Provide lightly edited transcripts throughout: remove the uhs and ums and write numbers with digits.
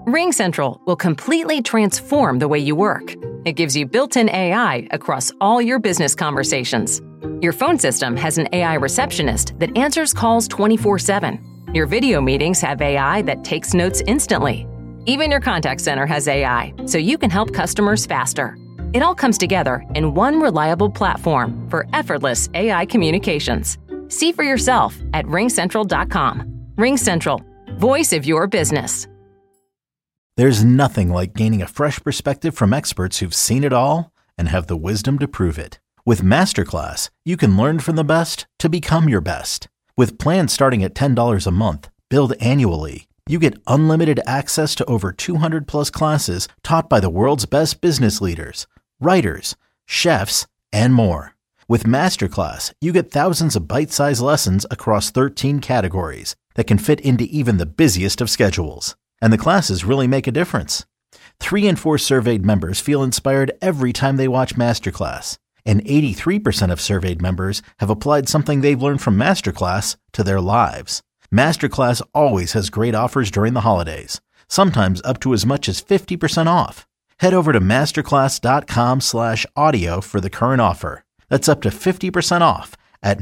RingCentral will completely transform the way you work. It gives you built-in AI across all your business conversations. Your phone system has an AI receptionist that answers calls 24/7. Your video meetings have AI that takes notes instantly. Even your contact center has AI, so you can help customers faster. It all comes together in one reliable platform for effortless AI communications. See for yourself at ringcentral.com. RingCentral, voice of your business. There's nothing like gaining a fresh perspective from experts who've seen it all and have the wisdom to prove it. With Masterclass, you can learn from the best to become your best. With plans starting at $10 a month, billed annually, you get unlimited access to over 200 plus classes taught by the world's best business leaders, writers, chefs, and more. With Masterclass, you get thousands of bite-sized lessons across 13 categories that can fit into even the busiest of schedules. And the classes really make a difference. 3 in 4 surveyed members feel inspired every time they watch Masterclass. And 83% of surveyed members have applied something they've learned from Masterclass to their lives. Masterclass always has great offers during the holidays, sometimes up to as much as 50% off. Head over to masterclass.com/audio for the current offer. That's up to 50% off at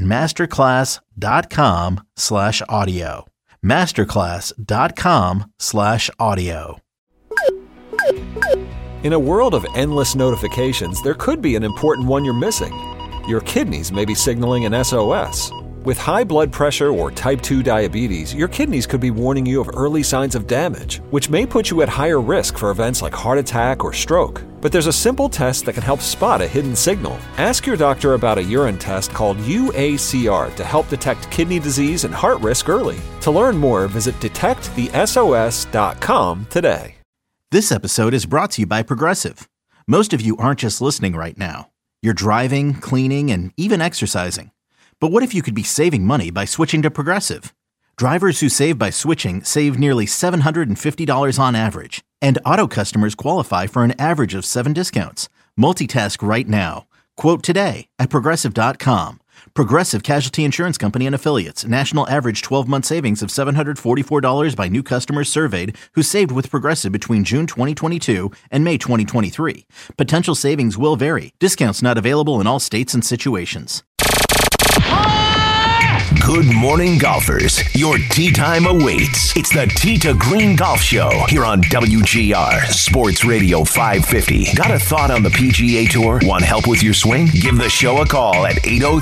masterclass.com/audio. masterclass.com/audio. In a world of endless notifications, there could be an important one you're missing. Your kidneys may be signaling an SOS. With high blood pressure or type 2 diabetes, your kidneys could be warning you of early signs of damage, which may put you at higher risk for events like heart attack or stroke. But there's a simple test that can help spot a hidden signal. Ask your doctor about a urine test called UACR to help detect kidney disease and heart risk early. To learn more, visit detectthesos.com today. This episode is brought to you by Progressive. Most of you aren't just listening right now. You're driving, cleaning, and even exercising. But what if you could be saving money by switching to Progressive? Drivers who save by switching save nearly $750 on average. And auto customers qualify for an average of 7 discounts. Multitask right now. Quote today at Progressive.com. Progressive Casualty Insurance Company and Affiliates. National average 12-month savings of $744 by new customers surveyed who saved with Progressive between June 2022 and May 2023. Potential savings will vary. Discounts not available in all states and situations. Good morning, golfers. Your tee time awaits. It's the Tee to Green Golf Show here on WGR Sports Radio 550. Got a thought on the PGA Tour? Want help with your swing? Give the show a call at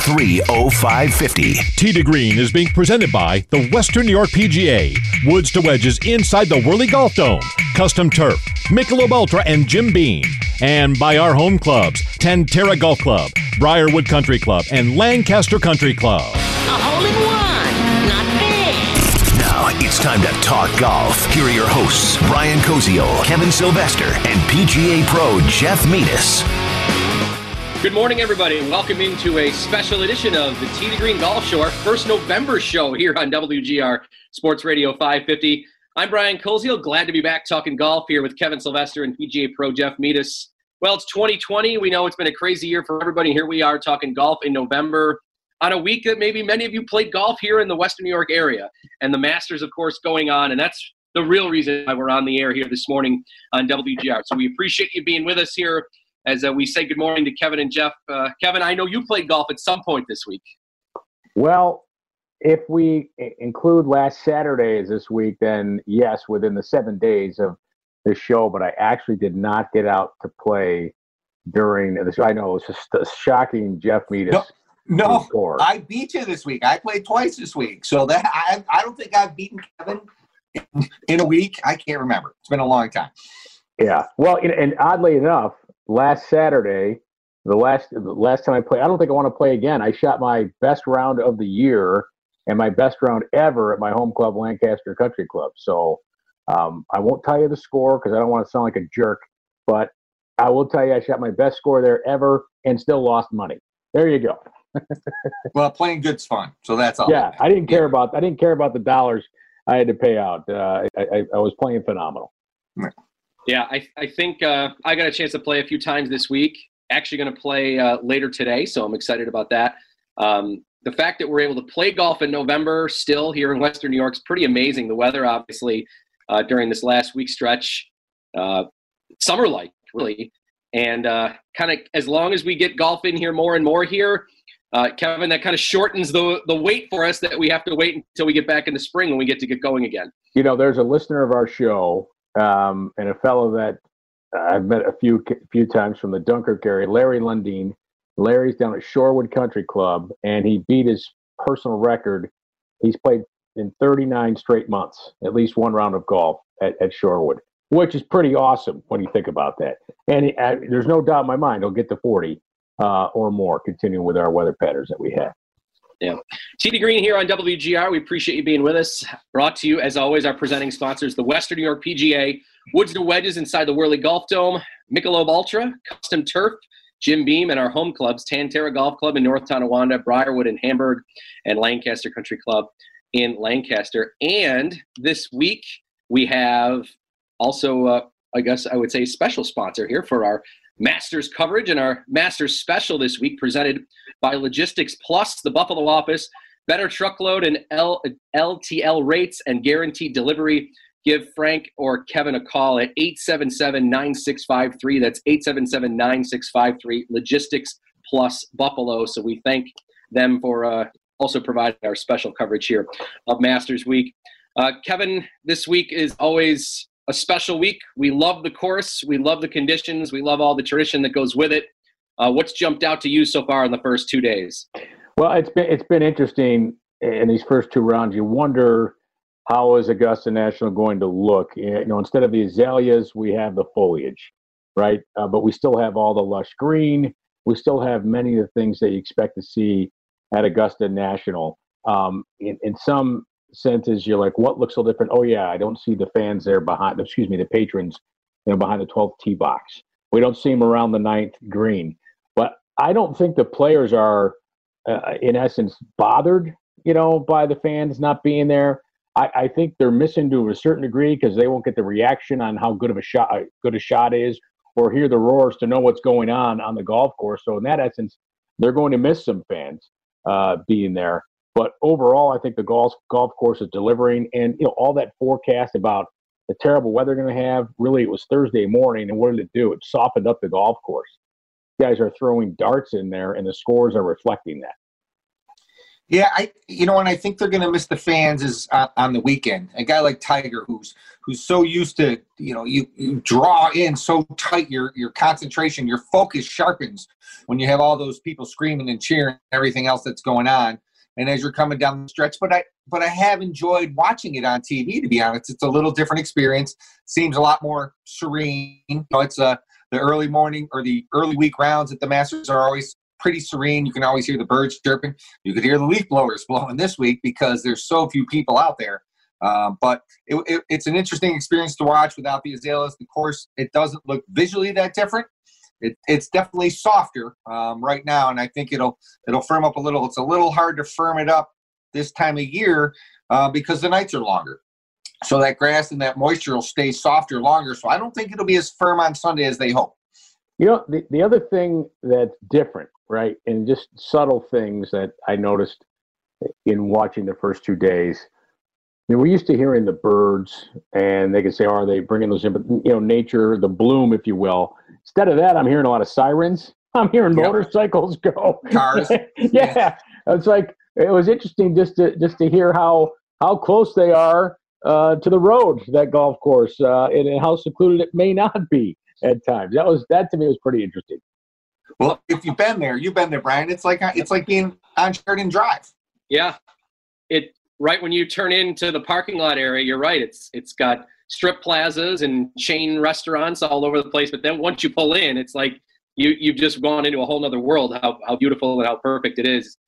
803-0550. Tee to Green is being presented by the Western New York PGA. Woods to wedges inside the Whirly Golf Dome. Custom Turf, Michelob Ultra, and Jim Beam. And by our home clubs, Tantera Golf Club, Briarwood Country Club, and Lancaster Country Club. A hole-in-one, not bad. Now it's time to talk golf. Here are your hosts, Brian Koziol, Kevin Sylvester, and PGA Pro Jeff Metis. Good morning, everybody, and welcome into a special edition of the Tee to Green Golf Show, our first November show here on WGR Sports Radio 550. I'm Brian Koziol, glad to be back talking golf here with Kevin Sylvester and PGA Pro Jeff Metis. Well, it's 2020. We know it's been a crazy year for everybody. Here we are talking golf in November on a week that maybe many of you played golf here in the Western New York area. And the Masters, of course, going on. And that's the real reason why we're on the air here this morning on WGR. So we appreciate you being with us here as we say good morning to Kevin and Jeff. Kevin, I know you played golf at some point this week. Well, if we include last Saturday as this week, then yes, within the 7 days of the show, but I actually did not get out to play during this. I know it's just a shocking Jeff Metis. No, I beat you this week. I played twice this week. So that I don't think I've beaten Kevin in a week. I can't remember. It's been a long time. Yeah. Well, and oddly enough, last Saturday, the last time I played, I don't think I want to play again. I shot my best round of the year and my best round ever at my home club, Lancaster Country Club. So I won't tell you the score because I don't want to sound like a jerk, but I will tell you I shot my best score there ever and still lost money. There you go. Well, playing good's fun, so that's all. Yeah, I didn't care about the dollars I had to pay out. I was playing phenomenal. Yeah, I think I got a chance to play a few times this week. Actually going to play later today, so I'm excited about that. The fact that we're able to play golf in November still here in Western New York is pretty amazing. The weather obviously during this last week stretch. Summer-like, really. And kind of as long as we get golf in here more and more here, Kevin, that kind of shortens the wait for us that we have to wait until we get back in the spring when we get to get going again. You know, there's a listener of our show and a fellow that I've met a few times from the Dunkirk area, Larry Lundeen. Larry's down at Shorewood Country Club, and he beat his personal record. He's played in 39 straight months, at least one round of golf at Shorewood, which is pretty awesome when you think about that. And there's no doubt in my mind he'll get to 40 or more, continuing with our weather patterns that we have. Yeah. TD Green here on WGR. We appreciate you being with us. Brought to you, as always, our presenting sponsors, the Western New York PGA, Woods to Wedges inside the Whirly Golf Dome, Michelob Ultra, Custom Turf, Jim Beam, and our home clubs, Tantera Golf Club in North Tonawanda, Briarwood in Hamburg, and Lancaster Country Club in Lancaster. And this week we have also, I guess I would say, special sponsor here for our Masters coverage, and our Masters special this week presented by Logistics Plus, the Buffalo office. Better truckload and LTL rates and guaranteed delivery. Give Frank or Kevin a call at 877-9653. That's 877-9653. Logistics Plus Buffalo. So we thank them for also providing our special coverage here of Masters Week. Kevin, this week is always a special week. We love the course. We love the conditions. We love all the tradition that goes with it. What's jumped out to you so far in the first 2 days? Well, it's been interesting in these first two rounds. You wonder, how is Augusta National going to look? You know, instead of the azaleas, we have the foliage, right? But we still have all the lush green. We still have many of the things that you expect to see at Augusta National. In some senses, you're like, what looks so different? Oh yeah, I don't see the fans there behind, the patrons, behind the 12th tee box. We don't see them around the 9th green. But I don't think the players are, in essence, bothered, by the fans not being there. I think they're missing to a certain degree because they won't get the reaction on how good a shot is, or hear the roars to know what's going on the golf course. So in that essence, they're going to miss some fans being there. But overall, I think the golf course is delivering, and all that forecast about the terrible weather they're going to have. Really, it was Thursday morning, and what did it do? It softened up the golf course. Guys are throwing darts in there, and the scores are reflecting that. Yeah, and I think they're going to miss the fans is on the weekend. A guy like Tiger, who's so used to, you draw in so tight, your concentration, your focus sharpens when you have all those people screaming and cheering and everything else that's going on. And as you're coming down the stretch, but I have enjoyed watching it on TV. To be honest, it's a little different experience. Seems a lot more serene. It's the early morning or the early week rounds at the Masters are always pretty serene. You can always hear the birds chirping. You could hear the leaf blowers blowing this week because there's so few people out there. But it's an interesting experience to watch without the azaleas. The course, it doesn't look visually that different. It's definitely softer right now, and I think it'll firm up a little. It's a little hard to firm it up this time of year because the nights are longer. So that grass and that moisture will stay softer longer. So I don't think it'll be as firm on Sunday as they hope. The other thing that's different, right, and just subtle things that I noticed in watching the first 2 days, we're used to hearing the birds, and they can say, are they bringing those in? But, nature, the bloom, if you will. Instead of that, I'm hearing a lot of sirens. I'm hearing motorcycles go. Cars. Yeah. It's like, it was interesting just to hear how close they are to the road, that golf course, and how secluded it may not be at times. That to me was pretty interesting. Well, if you've been there, Brian. It's like being on Sheridan Drive. Yeah, right when you turn into the parking lot area, you're right. It's got strip plazas and chain restaurants all over the place. But then once you pull in, it's like you've just gone into a whole nother world. How beautiful and how perfect it is.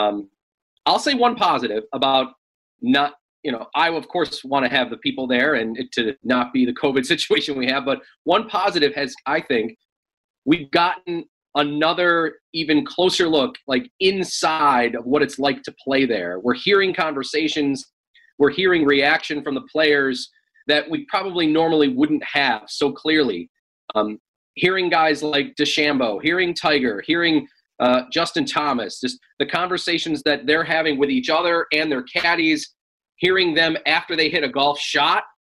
I'll say one positive about not. I, of course, want to have the people there and it to not be the COVID situation we have. But one positive has, I think, we've gotten another even closer look, like inside of what it's like to play there. We're hearing conversations. We're hearing reaction from the players that we probably normally wouldn't have so clearly. Hearing guys like DeChambeau, hearing Tiger, hearing Justin Thomas, just the conversations that they're having with each other and their caddies, hearing them after they hit a golf shot,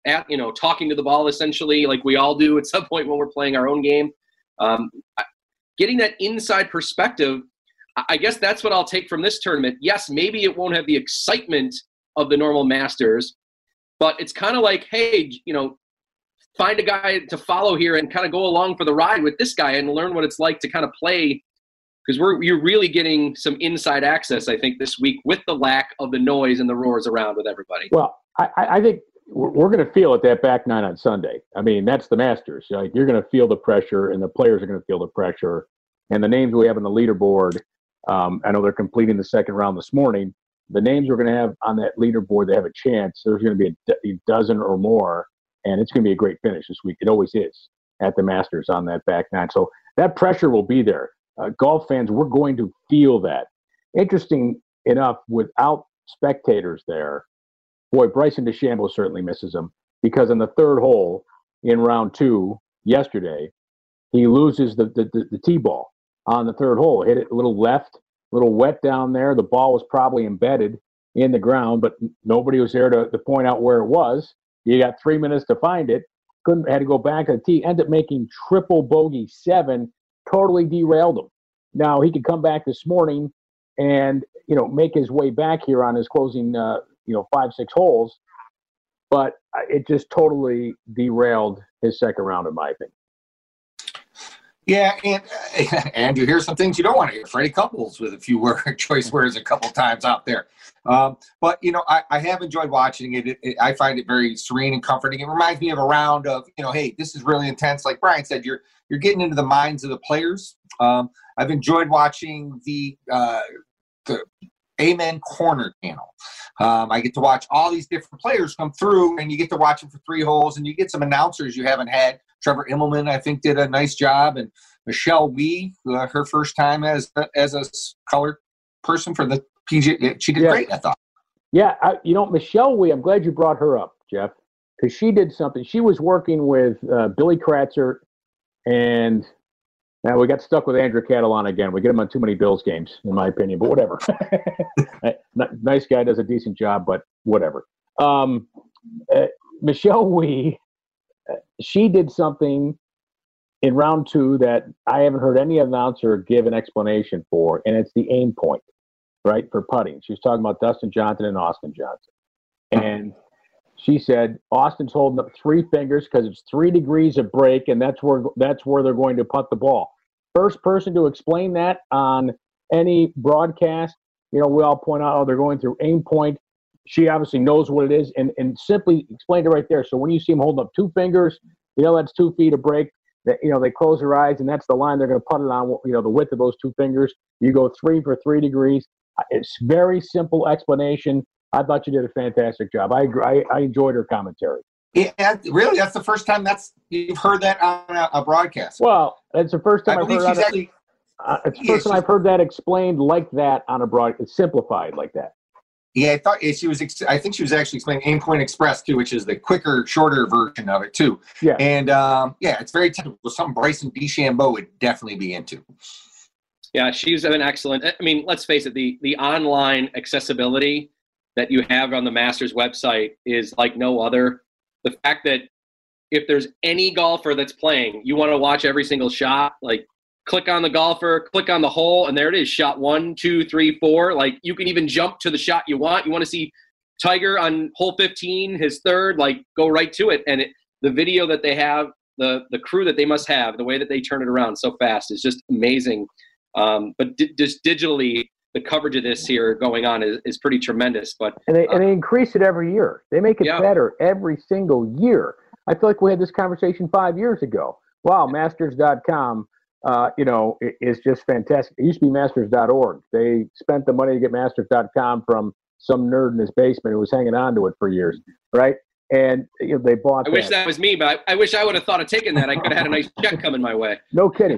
talking to the ball essentially, like we all do at some point when we're playing our own game. Getting that inside perspective, I guess that's what I'll take from this tournament. Yes, maybe it won't have the excitement of the normal Masters, but it's kind of like, hey, find a guy to follow here and kind of go along for the ride with this guy and learn what it's like to kind of play, because you're really getting some inside access, I think, this week with the lack of the noise and the roars around with everybody. Well, I think we're going to feel it that back nine on Sunday. I mean, that's the Masters. Like, you're going to feel the pressure, and the players are going to feel the pressure. And the names we have on the leaderboard, I know they're completing the second round this morning. The names we're going to have on that leaderboard that have a chance, there's going to be a dozen or more, and it's going to be a great finish this week. It always is at the Masters on that back nine. So that pressure will be there. Golf fans, we're going to feel that. Interesting enough, without spectators there, boy, Bryson DeChambeau certainly misses them, because on the third hole in round 2 yesterday, he loses the tee ball on the third hole. Hit it a little left, a little wet down there. The ball was probably embedded in the ground, but nobody was there to point out where it was. You got 3 minutes to find it. Had to go back to the tee. Ended up making triple bogey 7. Totally derailed him. Now he could come back this morning and make his way back here on his closing 5-6 holes, but it just totally derailed his second round, in my opinion. Yeah, and Andrew, here's some things you don't want to hear. Freddie Couples with a few choice words a couple times out there. But, I have enjoyed watching it. I find it very serene and comforting. It reminds me of a round of, hey, this is really intense. Like Brian said, you're getting into the minds of the players. I've enjoyed watching the Amen Corner channel. I get to watch all these different players come through, and you get to watch them for 3 holes, and you get some announcers you haven't had. Trevor Immelman, I think, did a nice job, and Michelle Wee, her first time as a color person for the PGA, she did great, I thought. Yeah, Michelle Wee, I'm glad you brought her up, Jeff, because she did something. She was working with Billy Kratzer, and now we got stuck with Andrew Catalan again. We get him on too many Bills games, in my opinion, but whatever. Nice guy, does a decent job, but whatever. Michelle Wee, she did something in round 2 that I haven't heard any announcer give an explanation for, and it's the aim point, right, for putting. She was talking about Dustin Johnson and Austin Johnson. And she said Austin's holding up 3 fingers because it's 3 degrees of break, and that's where they're going to putt the ball. First person to explain that on any broadcast, we all point out, they're going through aim point. She obviously knows what it is and simply explained it right there. So when you see them holding up 2 fingers, that's 2 feet of break. They close their eyes, and that's the line they're going to putt it on, the width of those 2 fingers. You go 3 for 3 degrees. It's very simple explanation. I thought you did a fantastic job. I enjoyed her commentary. Yeah, really? That's the first time you've heard that on a broadcast? Well, it's the first time I've heard that. It's the first time I've heard that explained like that on a broadcast, simplified like that. Yeah, I think she was actually explaining Aim Point Express too, which is the quicker, shorter version of it too. Yeah. And it's very technical. Something Bryson DeChambeau would definitely be into. Yeah, she's been excellent. I mean, let's face it, the online accessibility that you have on the Masters website is like no other. The fact that if there's any golfer that's playing, you want to watch every single shot, like click on the golfer, click on the hole, and there it is, shot 1, 2, 3, 4. Like, you can even jump to the shot you want. You want to see Tiger on hole 15, his third, like, go right to it. And the video that they have, the crew that they must have, the way that they turn it around so fast is just amazing. But just digitally, the coverage of this here going on is pretty tremendous. But and they increase it every year. They make it better every single year. I feel like we had this conversation 5 years ago. Wow, Masters.com, is just fantastic. It used to be Masters.org. They spent the money to get Masters.com from some nerd in his basement who was hanging on to it for years, right? And they bought. I wish that was me, but I wish I would have thought of taking that. I could have had a nice check coming my way. No kidding.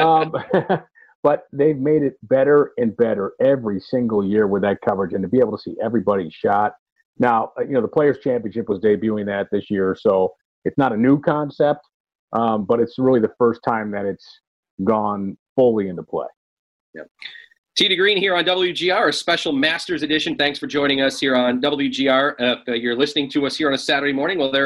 But they've made it better and better every single year with that coverage, and to be able to see everybody's shot. Now, the Players' Championship was debuting that this year, so it's not a new concept, but it's really the first time that it's gone fully into play. Yep. Tee to Green here on WGR, a special Masters edition. Thanks for joining us here on WGR. If you're listening to us here on a Saturday morning, well, there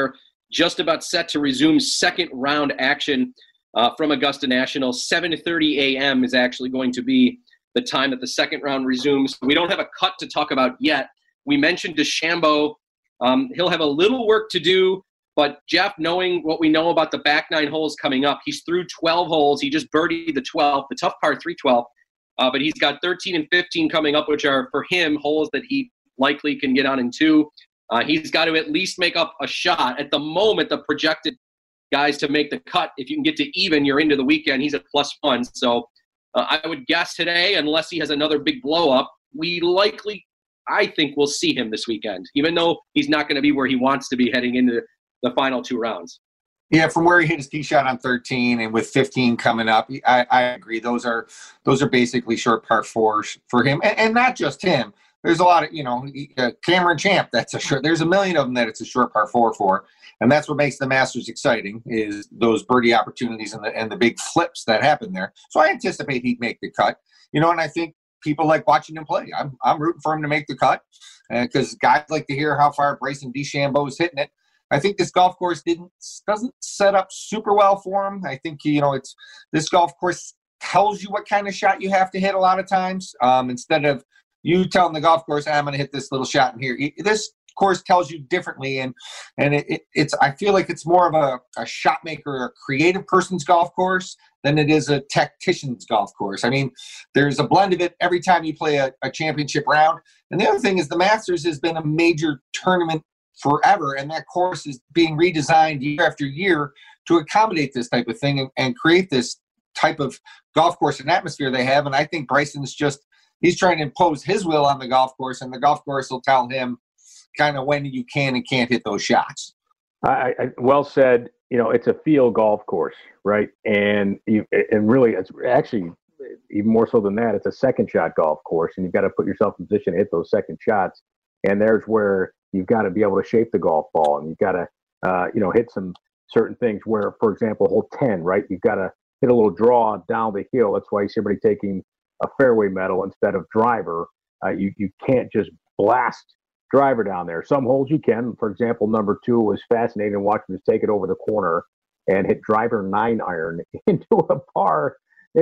just about set to resume second round action from Augusta National. 7:30 a.m. is actually going to be the time that the second round resumes. We don't have a cut to talk about yet. We mentioned DeChambeau. He'll have a little work to do, but Jeff, knowing what we know about the back 9 holes coming up, he's through 12 holes. He just birdied the 12th, the tough par 3 12. But he's got 13 and 15 coming up, which are, for him, holes that he likely can get on in 2. He's got to at least make up a shot. At the moment, the projected guys to make the cut, if you can get to even, you're into the weekend. He's at +1. So I would guess today, unless he has another big blow-up, we likely, I think, will see him this weekend, even though he's not going to be where he wants to be heading into the final 2 rounds. Yeah, from where he hit his tee shot on 13 and with 15 coming up, I agree. Those are basically short par 4s for him, and not just him. There's a lot of, Cameron Champ, there's a million of them that it's a short par 4 for. And that's what makes the Masters exciting, is those birdie opportunities and the big flips that happen there. So I anticipate he'd make the cut, and I think people like watching him play. I'm rooting for him to make the cut, because guys like to hear how far Bryson DeChambeau is hitting it. I think this golf course doesn't set up super well for him. I think, this golf course tells you what kind of shot you have to hit a lot of times, instead of you telling the golf course, I'm going to hit this little shot in here. This course tells you differently, and it's I feel like it's more of a shot maker or a creative person's golf course than it is a tactician's golf course. I mean, there's a blend of it every time you play a championship round. And the other thing is the Masters has been a major tournament forever, and that course is being redesigned year after year to accommodate this type of thing and create this type of golf course and atmosphere they have. And I think Bryson's he's trying to impose his will on the golf course, and the golf course will tell him kind of when you can and can't hit those shots. I well said. It's a field golf course, right? And really, it's actually even more so than that. It's a second shot golf course, and you've got to put yourself in position to hit those second shots. And there's where you've got to be able to shape the golf ball, and you've got to, hit some certain things. Where, for example, hole 10, right? You've got to hit a little draw down the hill. That's why you see everybody taking a fairway medal instead of driver. You can't just blast driver down there. Some holes you can. For example, number 2 was fascinating watching us take it over the corner and hit driver 9-iron into a par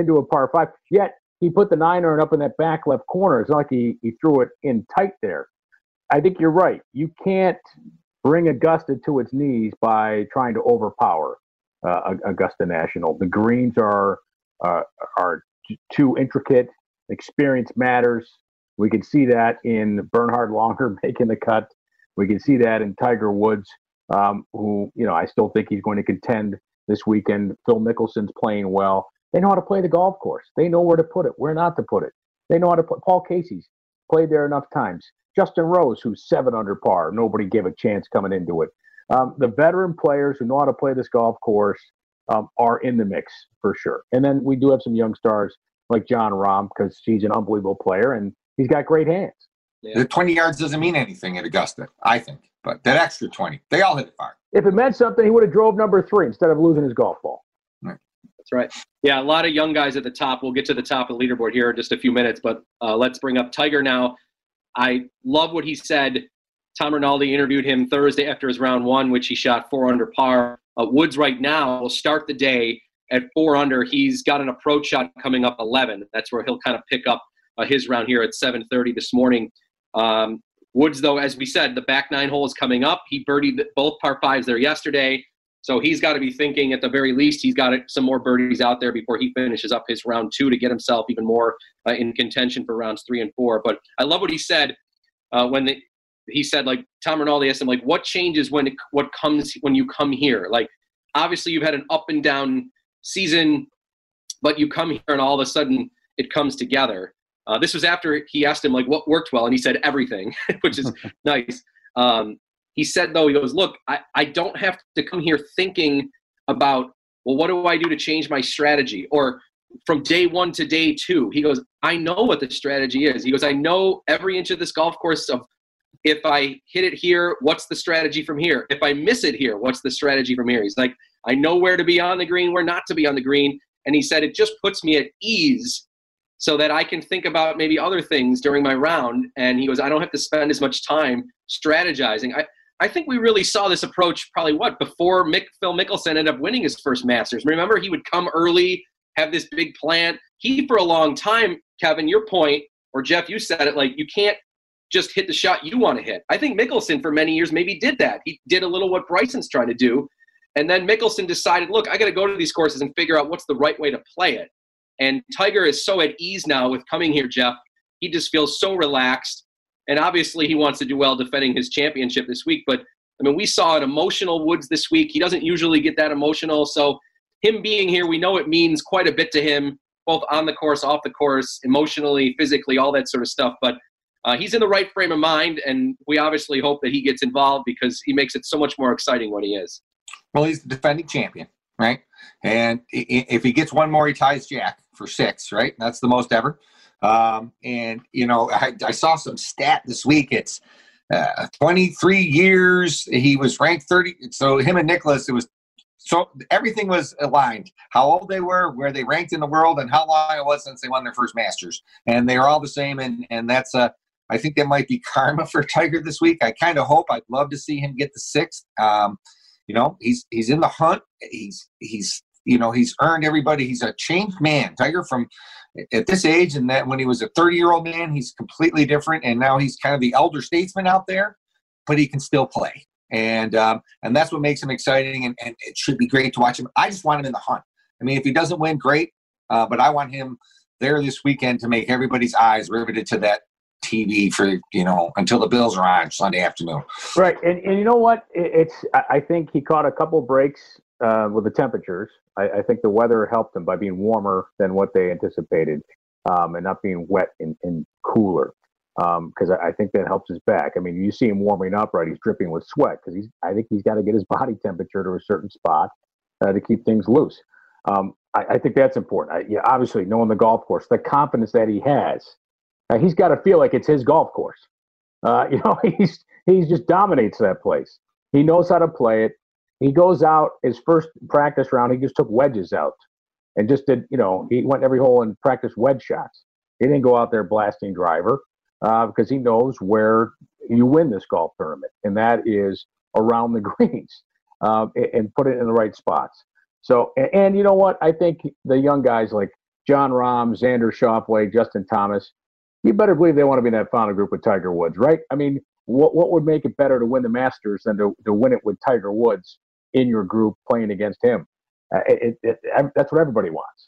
5. Yet he put the 9-iron up in that back left corner. It's not like he threw it in tight there. I think you're right. You can't bring Augusta to its knees by trying to overpower Augusta National. The greens are too intricate. Experience matters. We can see that in Bernhard Langer making the cut. We can see that in Tiger Woods, who, I still think he's going to contend this weekend. Phil Mickelson's playing well. They know how to play the golf course. They know where to put it, where not to put it. They know how to put. Paul Casey's played there enough times. Justin Rose, who's 7 under par. Nobody gave a chance coming into it. The veteran players who know how to play this golf course are in the mix for sure. And then we do have some young stars like John Rahm, because he's an unbelievable player and he's got great hands. Yeah. The 20 yards doesn't mean anything at Augusta, I think. But that extra 20, they all hit it far. If it meant something, he would have drove number 3 instead of losing his golf ball. Right. That's right. Yeah, a lot of young guys at the top. We'll get to the top of the leaderboard here in just a few minutes, but let's bring up Tiger now. I love what he said. Tom Rinaldi interviewed him Thursday after his round 1, which he shot 4 under par. Woods right now will start the day at 4 under. He's got an approach shot coming up 11. That's where he'll kind of pick up his round here at 7:30 this morning. Woods, though, as we said, the back 9 hole is coming up. He birdied both par 5s there yesterday. So he's got to be thinking, at the very least, he's got some more birdies out there before he finishes up his round 2 to get himself even more in contention for rounds 3 and 4. But I love what he said he said, like, Tom Rinaldi asked him, like, what changes when you come here? Like, obviously you've had an up and down season, but you come here and all of a sudden it comes together. This was after he asked him, like, what worked well, and he said everything, which is nice. He said, though, he goes, look, I don't have to come here thinking about, well, what do I do to change my strategy? Or from day 1 to day 2, he goes, I know what the strategy is. He goes, I know every inch of this golf course of, if I hit it here, what's the strategy from here? If I miss it here, what's the strategy from here? He's like, I know where to be on the green, where not to be on the green. And he said, it just puts me at ease so that I can think about maybe other things during my round. And he goes, I don't have to spend as much time strategizing. I think we really saw this approach probably before Phil Mickelson ended up winning his first Masters. Remember, he would come early, have this big plan. He, for a long time, Kevin, your point, or Jeff, you said it, like you can't just hit the shot you want to hit. I think Mickelson for many years maybe did that. He did a little what Bryson's trying to do. And then Mickelson decided, look, I got to go to these courses and figure out what's the right way to play it. And Tiger is so at ease now with coming here, Jeff. He just feels so relaxed. And obviously he wants to do well defending his championship this week. But, I mean, we saw an emotional Woods this week. He doesn't usually get that emotional. So him being here, we know it means quite a bit to him, both on the course, off the course, emotionally, physically, all that sort of stuff. But he's in the right frame of mind, and we obviously hope that he gets involved because he makes it so much more exciting when he is. Well, he's the defending champion, right? And if he gets one more, he ties Jack for 6, right? That's the most ever. And, you know, I saw some stat this week. It's 23 years. He was ranked 30. So him and Nicholas, so everything was aligned. How old they were, where they ranked in the world, and how long it was since they won their first Masters. And they were all the same. And that's I think that might be karma for Tiger this week. I kind of hope. I'd love to see him get the 6th. You know, he's in the hunt. He's earned everybody. He's a changed man. Tiger from at this age, and that when he was a 30-year-old man, he's completely different. And now he's kind of the elder statesman out there, but he can still play. And that's what makes him exciting. And it should be great to watch him. I just want him in the hunt. I mean, if he doesn't win, great. But I want him there this weekend to make everybody's eyes riveted to that TV for, until the Bills are on Sunday afternoon. Right. And you know what? I think he caught a couple breaks with the temperatures. I think the weather helped him by being warmer than what they anticipated and not being wet and cooler because I think that helps his back. I mean, you see him warming up, right? He's dripping with sweat because I think he's got to get his body temperature to a certain spot to keep things loose. I think that's important. Obviously, knowing the golf course, the confidence that he has, he's got to feel like it's his golf course. He just dominates that place. He knows how to play it. He goes out his first practice round. He just took wedges out and just did, he went every hole and practiced wedge shots. He didn't go out there blasting driver because he knows where you win this golf tournament, and that is around the greens and put it in the right spots. So, and you know what? I think the young guys like Jon Rahm, Xander Schauffele, Justin Thomas, you better believe they want to be in that final group with Tiger Woods, right? I mean, what would make it better to win the Masters than to win it with Tiger Woods in your group playing against him? That's what everybody wants.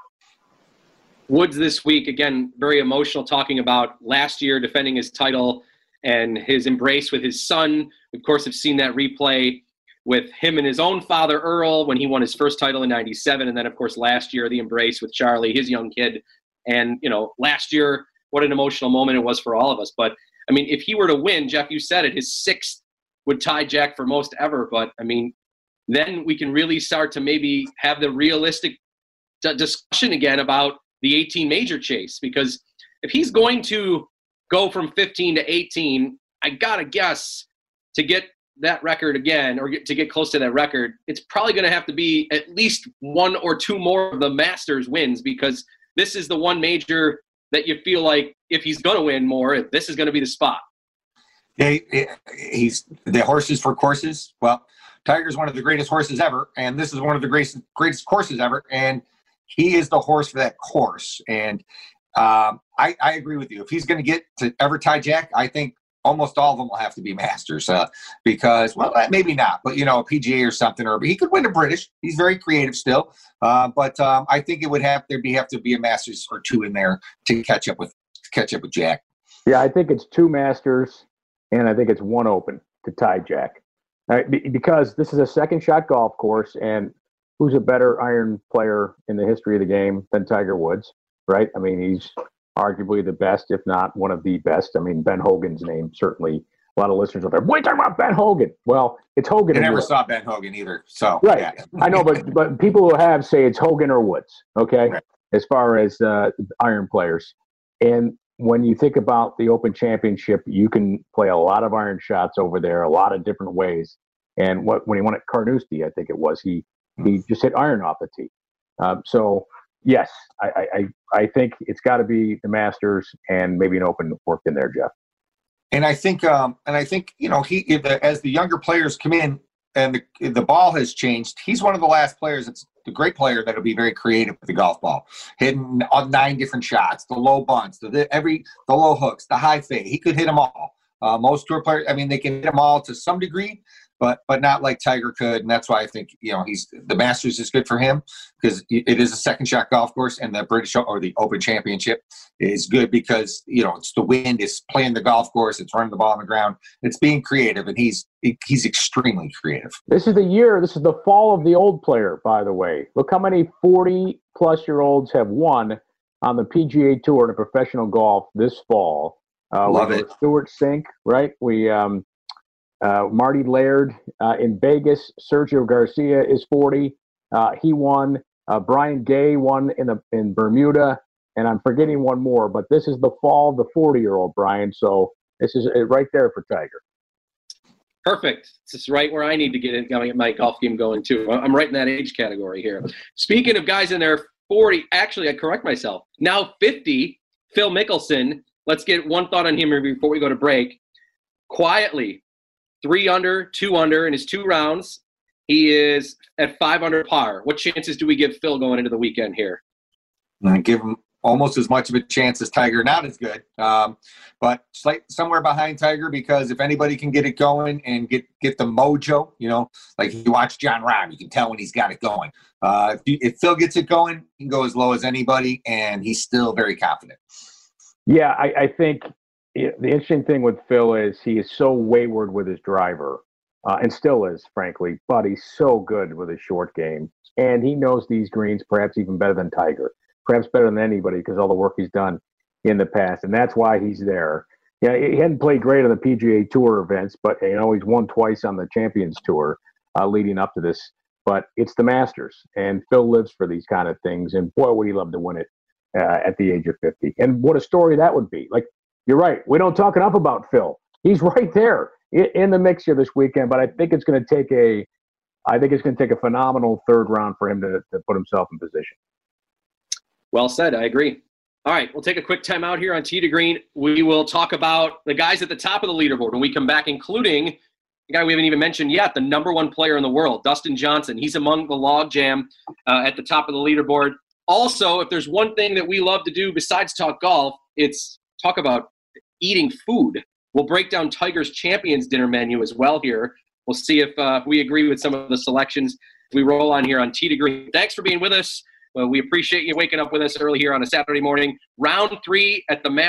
Woods this week, again, very emotional, talking about last year defending his title and his embrace with his son. Of course, I've seen that replay with him and his own father, Earl, when he won his first title in '97. And then, of course, last year, the embrace with Charlie, his young kid. And, last year, what an emotional moment it was for all of us. But, I mean, if he were to win, Jeff, you said it, his 6th would tie Jack for most ever. But, I mean, then we can really start to maybe have the realistic discussion again about the 18 major chase. Because if he's going to go from 15 to 18, I got to guess to get that record again or to get close to that record, it's probably going to have to be at least 1 or 2 more of the Masters wins, because this is the one major that you feel like if he's going to win more, this is going to be the spot. Yeah, he's the horses for courses. Well, Tiger's one of the greatest horses ever, and this is one of the greatest courses ever, and he is the horse for that course. And I agree with you. If he's going to get to ever tie Jack, I think almost all of them will have to be Masters because, well, maybe not, but, PGA or something, or he could win a British. He's very creative still. But I think it would have to be a Masters or 2 in there to catch up with Jack. Yeah, I think it's 2 Masters, and I think it's 1 Open to tie Jack. Because this is a second shot golf course, and who's a better iron player in the history of the game than Tiger Woods, right? I mean, he's arguably the best, if not one of the best. I mean, Ben Hogan's name, certainly a lot of listeners out there, boy, talking about Ben Hogan. Well, it's Hogan. I never saw Ben Hogan either. So right. Yeah. I know, but people who have say it's Hogan or Woods, okay, right, as far as iron players. And when you think about the Open Championship, you can play a lot of iron shots over there, a lot of different ways. And when he won at Carnoustie, I think it was, he just hit iron off the tee. So yes, I think it's got to be the Masters and maybe an Open worked in there, Jeff. And I think he as the younger players come in and the ball has changed, he's one of the last players. It's the great player that'll be very creative with the golf ball, hitting on 9 different shots, the low bunts, the low hooks, the high fade. He could hit them all. Most tour players, I mean, they can hit them all to some degree, but not like Tiger could. And that's why I think, the Masters is good for him, because it is a second shot golf course, and the British or the Open Championship is good because, it's the wind, is playing the golf course, it's running the ball on the ground, it's being creative, and he's extremely creative. This is the fall of the old player, by the way. Look how many 40-plus-year-olds have won on the PGA Tour in professional golf this fall. Love it. Stuart Sink, right? We Marty Laird in Vegas. Sergio Garcia is 40. He won. Brian Gay won in Bermuda, and I'm forgetting one more. But this is the fall of the 40-year-old, Brian. So this is it right there for Tiger. Perfect. This is right where I need to get my golf game going too. I'm right in that age category here. Speaking of guys in their 40, actually, I correct myself. Now 50, Phil Mickelson. Let's get one thought on him before we go to break. Quietly, 3 under, 2 under in his 2 rounds. He is at 5 under par. What chances do we give Phil going into the weekend here? I give him almost as much of a chance as Tiger. Not as good, but somewhere behind Tiger, because if anybody can get it going and get the mojo, like you watch John Rahm, you can tell when he's got it going. If Phil gets it going, he can go as low as anybody, and he's still very confident. Yeah, I think the interesting thing with Phil is he is so wayward with his driver, and still is, frankly, but he's so good with his short game. And he knows these greens perhaps even better than Tiger, perhaps better than anybody, because all the work he's done in the past. And that's why he's there. Yeah, he hadn't played great on the PGA Tour events, but he's won twice on the Champions Tour leading up to this. But it's the Masters, and Phil lives for these kind of things. And boy, would he love to win it at the age of 50. And what a story that would be. Like, you're right. We don't talk enough about Phil. He's right there in the mix here this weekend, but I think it's going to take a phenomenal third round for him to put himself in position. Well said. I agree. All right, we'll take a quick time out here on Tee to Green. We will talk about the guys at the top of the leaderboard when we come back, including the guy we haven't even mentioned yet, the number 1 player in the world, Dustin Johnson. He's among the logjam at the top of the leaderboard. Also, if there's one thing that we love to do besides talk golf, it's talk about eating food. We'll break down Tiger's Champions dinner menu as well here. We'll see if we agree with some of the selections we roll on here on Tee to Green. Thanks for being with us. We appreciate you waking up with us early here on a Saturday morning. Round 2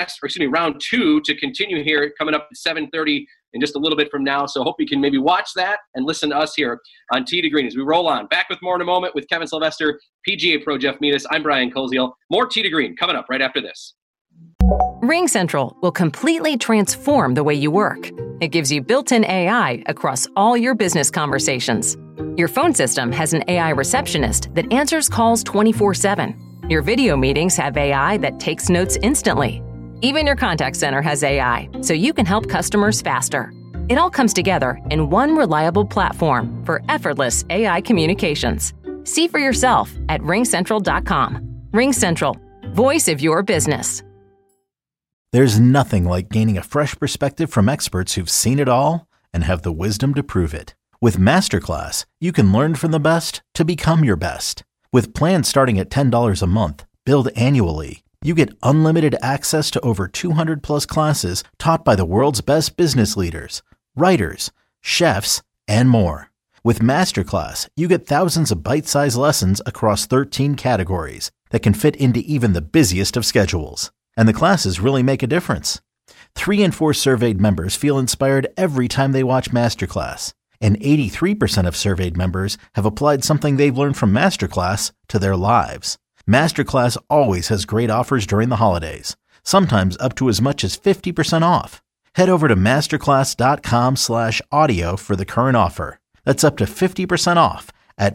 to continue here, coming up at 7:30 in just a little bit from now. So hope you can maybe watch that and listen to us here on Tee to Green as we roll on. Back with more in a moment with Kevin Sylvester, PGA Pro Jeff Metis. I'm Brian Koziel. More Tee to Green coming up right after this. RingCentral will completely transform the way you work. It gives you built-in AI across all your business conversations. Your phone system has an AI receptionist that answers calls 24/7. Your video meetings have AI that takes notes instantly. Even your contact center has AI, so you can help customers faster. It all comes together in one reliable platform for effortless AI communications. See for yourself at ringcentral.com. RingCentral, voice of your business. There's nothing like gaining a fresh perspective from experts who've seen it all and have the wisdom to prove it. With Masterclass, you can learn from the best to become your best. With plans starting at $10 a month, billed annually, you get unlimited access to over 200 plus classes taught by the world's best business leaders, writers, chefs, and more. With Masterclass, you get thousands of bite-sized lessons across 13 categories that can fit into even the busiest of schedules. And the classes really make a difference. 3 in 4 surveyed members feel inspired every time they watch Masterclass. And 83% of surveyed members have applied something they've learned from Masterclass to their lives. Masterclass always has great offers during the holidays, sometimes up to as much as 50% off. Head over to masterclass.com/audio for the current offer. That's up to 50% off at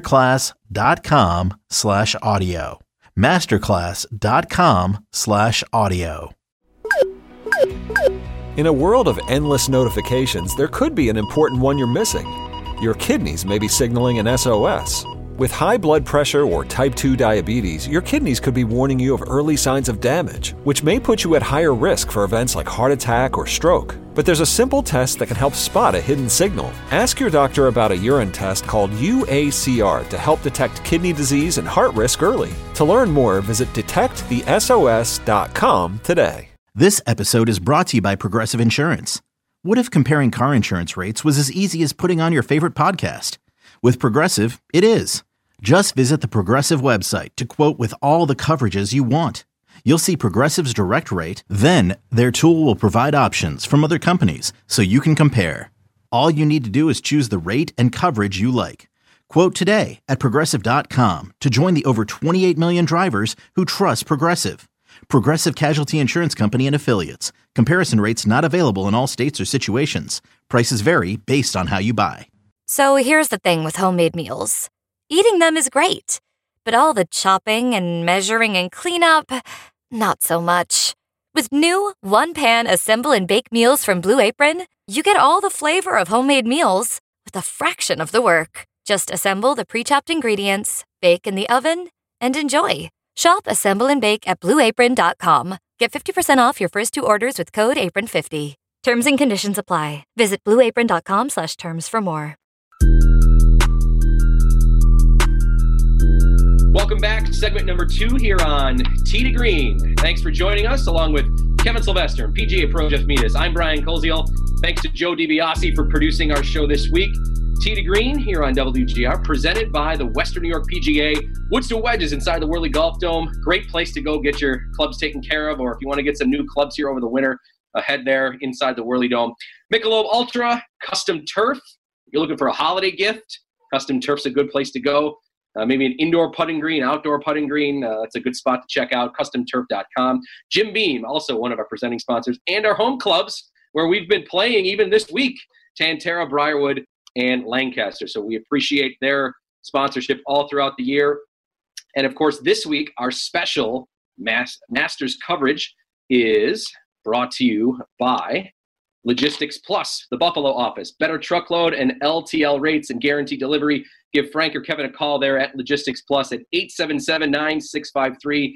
masterclass.com/audio. masterclass.com/audio. In a world of endless notifications, there could be an important one you're missing. Your kidneys may be signaling an SOS. With high blood pressure or type 2 diabetes, your kidneys could be warning you of early signs of damage, which may put you at higher risk for events like heart attack or stroke. But there's a simple test that can help spot a hidden signal. Ask your doctor about a urine test called UACR to help detect kidney disease and heart risk early. To learn more, visit detectthesos.com today. This episode is brought to you by Progressive Insurance. What if comparing car insurance rates was as easy as putting on your favorite podcast? With Progressive, it is. Just visit the Progressive website to quote with all the coverages you want. You'll see Progressive's direct rate, then their tool will provide options from other companies so you can compare. All you need to do is choose the rate and coverage you like. Quote today at Progressive.com to join the over 28 million drivers who trust Progressive. Progressive Casualty Insurance Company and Affiliates. Comparison rates not available in all states or situations. Prices vary based on how you buy. So here's the thing with homemade meals. Eating them is great, but all the chopping and measuring and cleanup, not so much. With new one-pan assemble and bake meals from Blue Apron, you get all the flavor of homemade meals with a fraction of the work. Just assemble the pre-chopped ingredients, bake in the oven, and enjoy. Shop Assemble and Bake at BlueApron.com. Get 50% off your first 2 orders with code APRON50. Terms and conditions apply. Visit BlueApron.com/terms for more. Welcome back to segment number 2 here on Tee to Green. Thanks for joining us, along with Kevin Sylvester and PGA Pro Jeff Metis. I'm Brian Koziel. Thanks to Joe DiBiase for producing our show this week. Tee to Green here on WGR, presented by the Western New York PGA. Woods to Wedges inside the Whirly Golf Dome. Great place to go get your clubs taken care of, or if you want to get some new clubs here over the winter, head there inside the Whirly Dome. Michelob Ultra, custom turf. You're looking for a holiday gift, custom turf's a good place to go. Maybe an indoor putting green, outdoor putting green. That's a good spot to check out, customturf.com. Jim Beam, also one of our presenting sponsors, and our home clubs, where we've been playing even this week, Tantera, Briarwood, and Lancaster. So we appreciate their sponsorship all throughout the year. And, of course, this week, our special Masters coverage is brought to you by Logistics Plus, the Buffalo office. Better truckload and LTL rates and guaranteed delivery. Give Frank or Kevin a call there at Logistics Plus at 877-9653,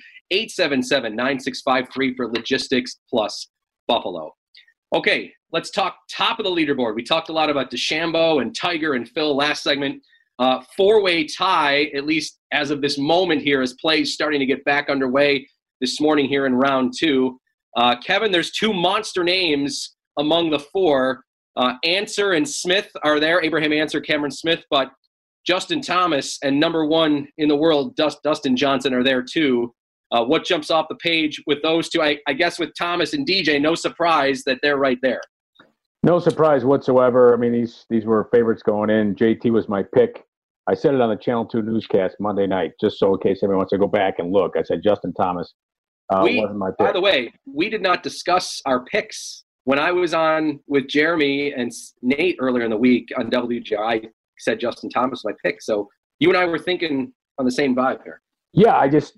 877-9653 for Logistics Plus Buffalo. Okay, let's talk top of the leaderboard. We talked a lot about DeChambeau and Tiger and Phil last segment. 4-way tie, at least as of this moment here, as play is starting to get back underway this morning here in round 2. Kevin, there's 2 monster names among the 4. Answer and Smith are there, Abraham Answer, Cameron Smith, but Justin Thomas and number 1 in the world, Dustin Johnson, are there too. What jumps off the page with those 2? I guess with Thomas and DJ, no surprise that they're right there. No surprise whatsoever. I mean, these were favorites going in. JT was my pick. I said it on the Channel 2 newscast Monday night, just so in case anyone wants to go back and look. I said Justin Thomas wasn't my pick. By the way, we did not discuss our picks. When I was on with Jeremy and Nate earlier in the week on WGR, I said Justin Thomas was my pick. So you and I were thinking on the same vibe here. Yeah, I just,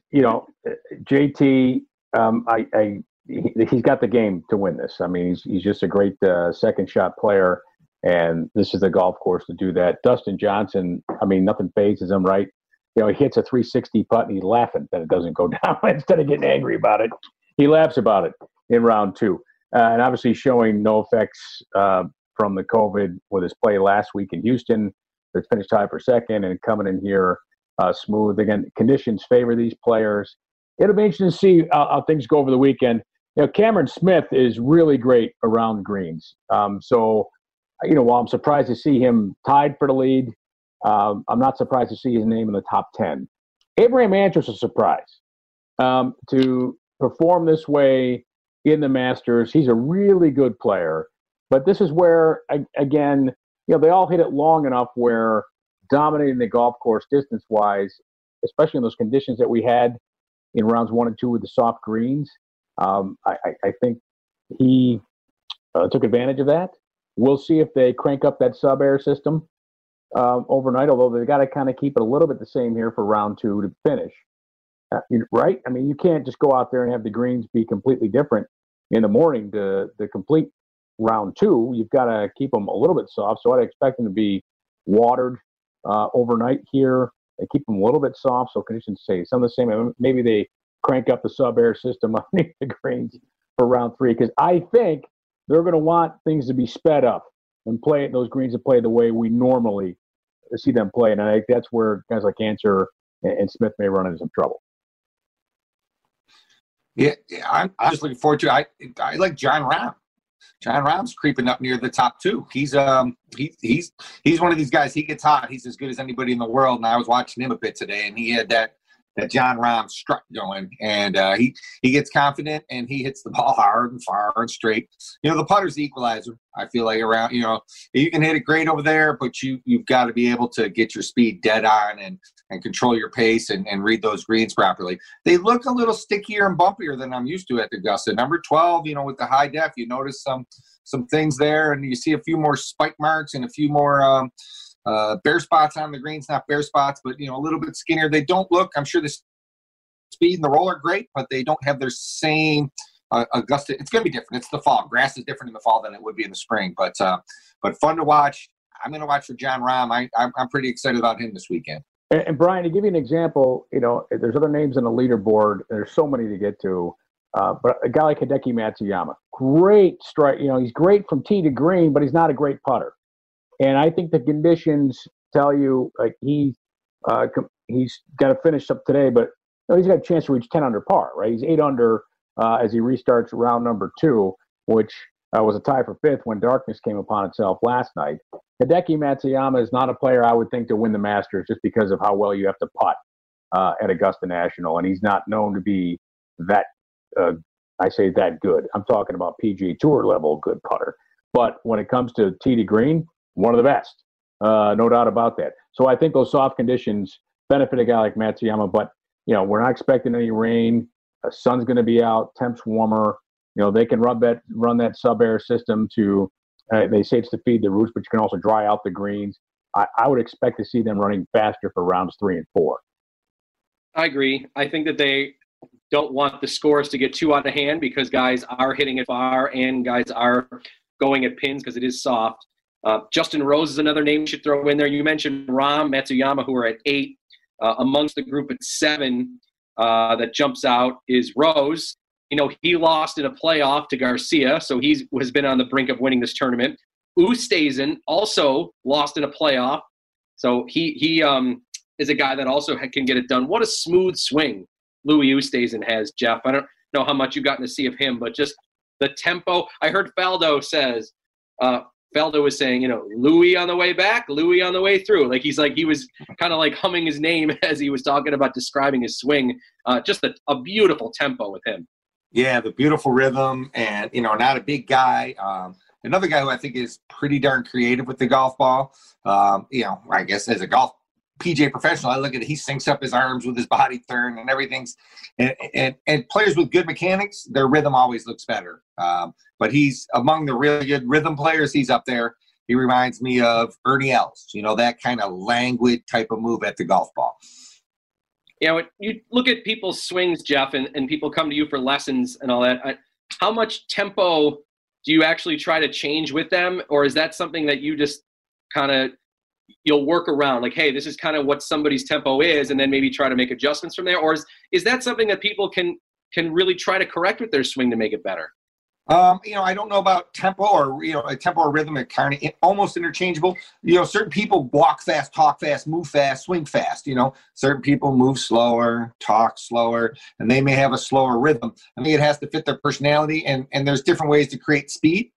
JT, he's got the game to win this. I mean, he's just a great second shot player, and this is a golf course to do that. Dustin Johnson, I mean, nothing phases him, right? He hits a 360 putt and he's laughing that it doesn't go down instead of getting angry about it. He laughs about it in round 2. And obviously showing no effects from the COVID with his play last week in Houston. That finished tied for second and coming in here smooth. Again, conditions favor these players. It'll be interesting to see how things go over the weekend. Cameron Smith is really great around greens. So, while I'm surprised to see him tied for the lead, I'm not surprised to see his name in the top 10. Abraham Answer's a surprise. To perform this way in the Masters, he's a really good player. But this is where, again, they all hit it long enough where dominating the golf course distance-wise, especially in those conditions that we had in rounds 1 and 2 with the soft greens, I think he took advantage of that. We'll see if they crank up that sub-air system overnight, although they've got to kind of keep it a little bit the same here for round 2 to finish. Right? I mean, you can't just go out there and have the greens be completely different in the morning to complete round 2. You've got to keep them a little bit soft, so I'd expect them to be watered overnight here They keep them a little bit soft so conditions stay some of the same. Maybe they crank up the sub-air system underneath the greens for round 3, because I think they're going to want things to be sped up and play those greens to play the way we normally see them play. And I think that's where guys like Ancer and Smith may run into some trouble. Yeah, I'm just looking forward to it. I like Jon Rahm. Jon Rahm's creeping up near the top 2. He's one of these guys. He gets hot. He's as good as anybody in the world. And I was watching him a bit today, and he had that Jon Rahm strut going, and he gets confident and he hits the ball hard and far and straight. The putter's the equalizer. I feel like around, you can hit it great over there, but you've got to be able to get your speed dead on and control your pace and read those greens properly. They look a little stickier and bumpier than I'm used to at Augusta. Number 12, with the high def, you notice some things there, and you see a few more spike marks and a few more bare spots on the greens, not bare spots, but a little bit skinnier. They don't look, I'm sure the speed and the roll are great, but they don't have their same Augusta. It's going to be different. It's the fall. Grass is different in the fall than it would be in the spring, but fun to watch. I'm going to watch for Jon Rahm. I'm pretty excited about him this weekend. And Brian, to give you an example, there's other names on the leaderboard. There's so many to get to. But a guy like Hideki Matsuyama, great strike. He's great from tee to green, but he's not a great putter. And I think the conditions tell you like he's got to finish up today, but he's got a chance to reach 10 under par, right? He's 8 under as he restarts round number 2, which was a tie for 5th when darkness came upon itself last night. Hideki Matsuyama is not a player I would think to win the Masters just because of how well you have to putt at Augusta National, and he's not known to be that. I say that good. I'm talking about PGA Tour level good putter. But when it comes to tee to green, one of the best, no doubt about that. So I think those soft conditions benefit a guy like Matsuyama, but we're not expecting any rain. The sun's going to be out, temps warmer. They can run that sub-air system to. They say it's to feed the roots, but you can also dry out the greens. I would expect to see them running faster for rounds 3 and 4. I agree. I think that they don't want the scores to get too out of hand because guys are hitting it far and guys are going at pins because it is soft. Justin Rose is another name you should throw in there. You mentioned Rahm, Matsuyama, who are at 8. Amongst the group at 7 that jumps out is Rose. He lost in a playoff to Garcia, so he has been on the brink of winning this tournament. Oosthuizen also lost in a playoff, so he is a guy that also can get it done. What a smooth swing Louis Oosthuizen has, Jeff. I don't know how much you've gotten to see of him, but just the tempo. I heard Faldo was saying, Louis on the way back, Louis on the way through. He was kind of like humming his name as he was talking about describing his swing. Just a beautiful tempo with him. Yeah, the beautiful rhythm and, not a big guy. Another guy who I think is pretty darn creative with the golf ball. I guess as a golf PGA professional, I look at it, he syncs up his arms with his body turn and everything's and players with good mechanics, their rhythm always looks better. But he's among the really good rhythm players. He's up there. He reminds me of Ernie Els, that kind of languid type of move at the golf ball. When you look at people's swings, Jeff, and people come to you for lessons and all that, how much tempo do you actually try to change with them? Or is that something that you just kind of you'll work around, like, hey, this is kind of what somebody's tempo is, and then maybe try to make adjustments from there? Or is that something that people can really try to correct with their swing to make it better? I don't know about tempo or, a tempo or rhythm are kind of almost interchangeable. Certain people walk fast, talk fast, move fast, swing fast. Certain people move slower, talk slower, and they may have a slower rhythm. I think it has to fit their personality, and there's different ways to create speed.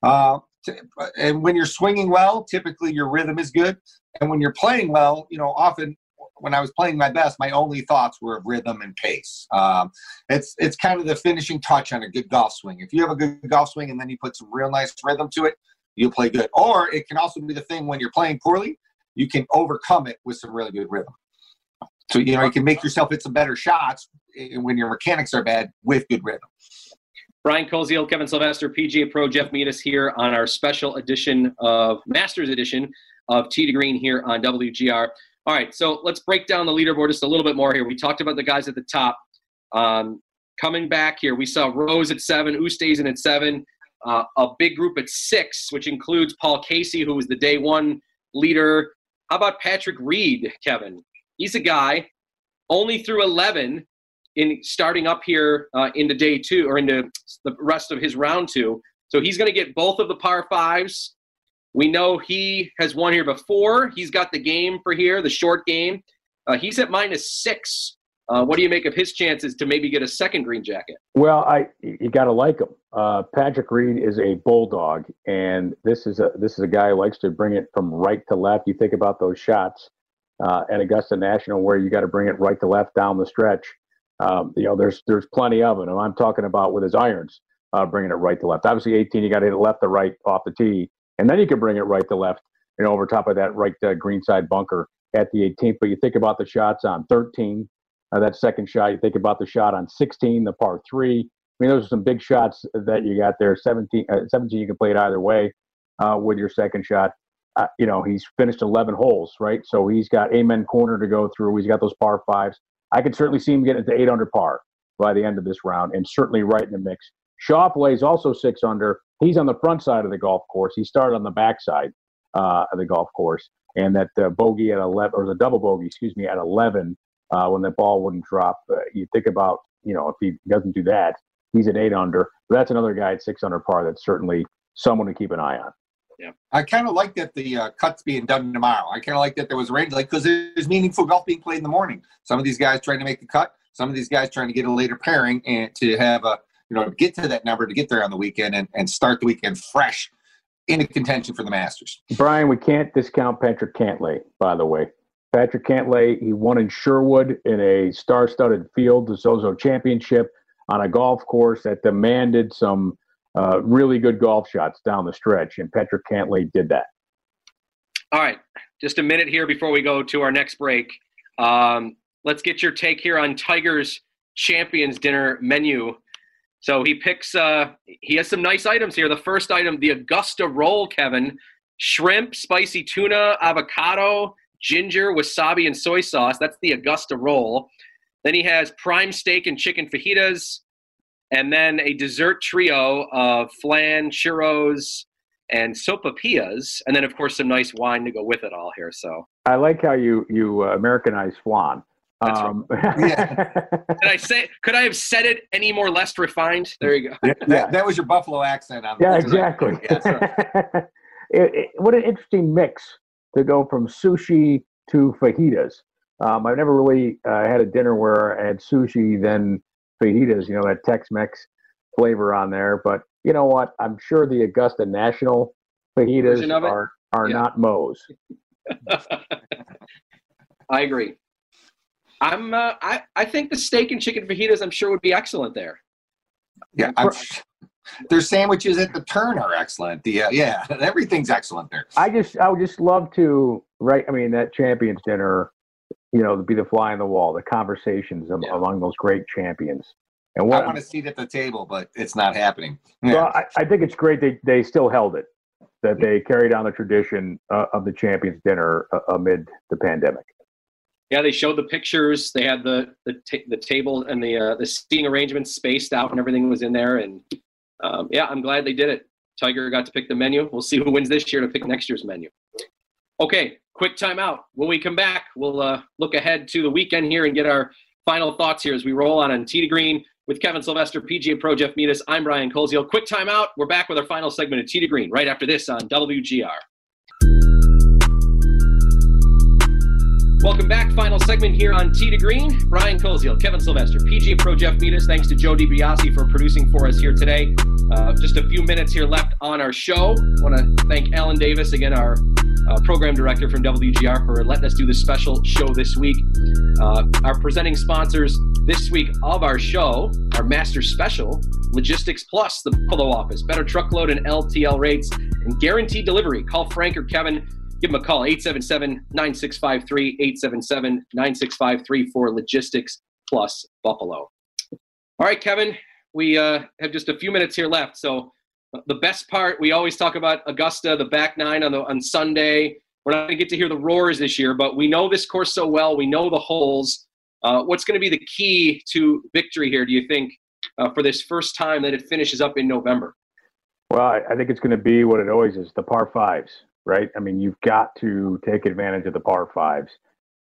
And when you're swinging well, typically your rhythm is good. And when you're playing well, often when I was playing my best, my only thoughts were of rhythm and pace. It's kind of the finishing touch on a good golf swing. If you have a good golf swing and then you put some real nice rhythm to it, you'll play good. Or it can also be the thing when you're playing poorly, you can overcome it with some really good rhythm. So, you can make yourself hit some better shots when your mechanics are bad with good rhythm. Brian Koziel, Kevin Sylvester, PGA Pro Jeff Meadis here on our special edition of Masters edition of Tee to Green here on WGR. All right, so let's break down the leaderboard just a little bit more here. We talked about the guys at the top. Coming back here, we saw Rose at 7, Oosthuizen at 7, a big group at 6, which includes Paul Casey, who was the day one leader. How about Patrick Reed, Kevin? he's a guy only through 11 in starting up here into day 2 or into the rest of his round 2. So he's going to get both of the par 5s. We know he has won here before. He's got the game for here, the short game. He's at -6. What do you make of his chances to maybe get a second green jacket? Well, you got to like him. Patrick Reed is a bulldog, and this is a guy who likes to bring it from right to left. You think about those shots at Augusta National where you got to bring it right to left down the stretch. There's plenty of it. And I'm talking about with his irons, bringing it right to left. Obviously, 18, you got to hit it left to right off the tee, and then you can bring it right to left, over top of that right greenside bunker at the 18th. But you think about the shots on 13, that second shot. You think about the shot on 16, the par 3. I mean, those are some big shots that you got there. 17, you can play it either way with your second shot. He's finished 11 holes, right? So he's got amen corner to go through. He's got those par 5s. I could certainly see him getting to 8 under par by the end of this round, and certainly right in the mix. Schauffele's also 6 under. He's on the front side of the golf course. He started on the back side of the golf course, and that bogey at 11, or the double bogey, at 11, when the ball wouldn't drop. You think about, if he doesn't do that, he's at 8 under. But that's another guy at 6 under par. That's certainly someone to keep an eye on. Yeah, I kind of like that the cut's being done tomorrow. I kind of like that there was a range, because there's meaningful golf being played in the morning. Some of these guys trying to make the cut. Some of these guys trying to get a later pairing and to have get to that number to get there on the weekend and start the weekend fresh in contention for the Masters. Brian, we can't discount Patrick Cantlay, by the way. Patrick Cantlay, he won in Sherwood in a star-studded field, the Zozo Championship, on a golf course that demanded some really good golf shots down the stretch, and Patrick Cantlay did that. All right, just a minute here before we go to our next break. Let's get your take here on Tiger's Champions Dinner menu. So he picks, he has some nice items here. The first item, the Augusta Roll, Kevin. Shrimp, spicy tuna, avocado, ginger, wasabi, and soy sauce. That's the Augusta Roll. Then he has prime steak and chicken fajitas. And then a dessert trio of flan, churros, and sopapillas. And then, of course, some nice wine to go with it all here. So I like how you Americanize flan. That's right. Yeah. Could I have said it any more less refined? There you go. That was your Buffalo accent. Exactly. Yeah, right. What an interesting mix to go from sushi to fajitas. I've never really had a dinner where I had sushi, then fajitas, that Tex-Mex flavor on there. But you know what? I'm sure the Augusta National fajitas are not Moe's. I agree. I think the steak and chicken fajitas, I'm sure, would be excellent there. Yeah, their sandwiches at the Turn are excellent. Everything's excellent there. I would just love to, right? I mean, that Champions Dinner, to be the fly on the wall, the conversations among those great champions. And I want a seat at the table, but it's not happening. Yeah. Well, I think it's great they still held it, that they carried on the tradition of the Champions Dinner amid the pandemic. Yeah, they showed the pictures. They had the table and the seating arrangements spaced out, and everything was in there. And I'm glad they did it. Tiger got to pick the menu. We'll see who wins this year to pick next year's menu. Okay, quick timeout. When we come back, we'll look ahead to the weekend here and get our final thoughts here as we roll on Tee to Green with Kevin Sylvester, PGA Pro Jeff Metis. I'm Brian Koziel. Quick timeout. We're back with our final segment of Tee to Green right after this on WGR. Welcome back. Final segment here on Tee to Green. Brian Koziel, Kevin Sylvester, PGA Pro Jeff Metis. Thanks to Joe DiBiase for producing for us here today. Just a few minutes here left on our show. I want to thank Alan Davis, again, our program director from WGR, for letting us do this special show this week. Our presenting sponsors this week of our show, our Master Special, Logistics Plus, the Buffalo office, better truckload and LTL rates, and guaranteed delivery. Call Frank or Kevin. Give them a call, 877-9653, 877-9653 for Logistics Plus Buffalo. All right, Kevin, we have just a few minutes here left. So the best part, we always talk about Augusta, the back nine on Sunday. We're not going to get to hear the roars this year, but we know this course so well. We know the holes. What's going to be the key to victory here, do you think, for this first time that it finishes up in November? Well, I think it's going to be what it always is, the par fives. Right? I mean, you've got to take advantage of the par fives.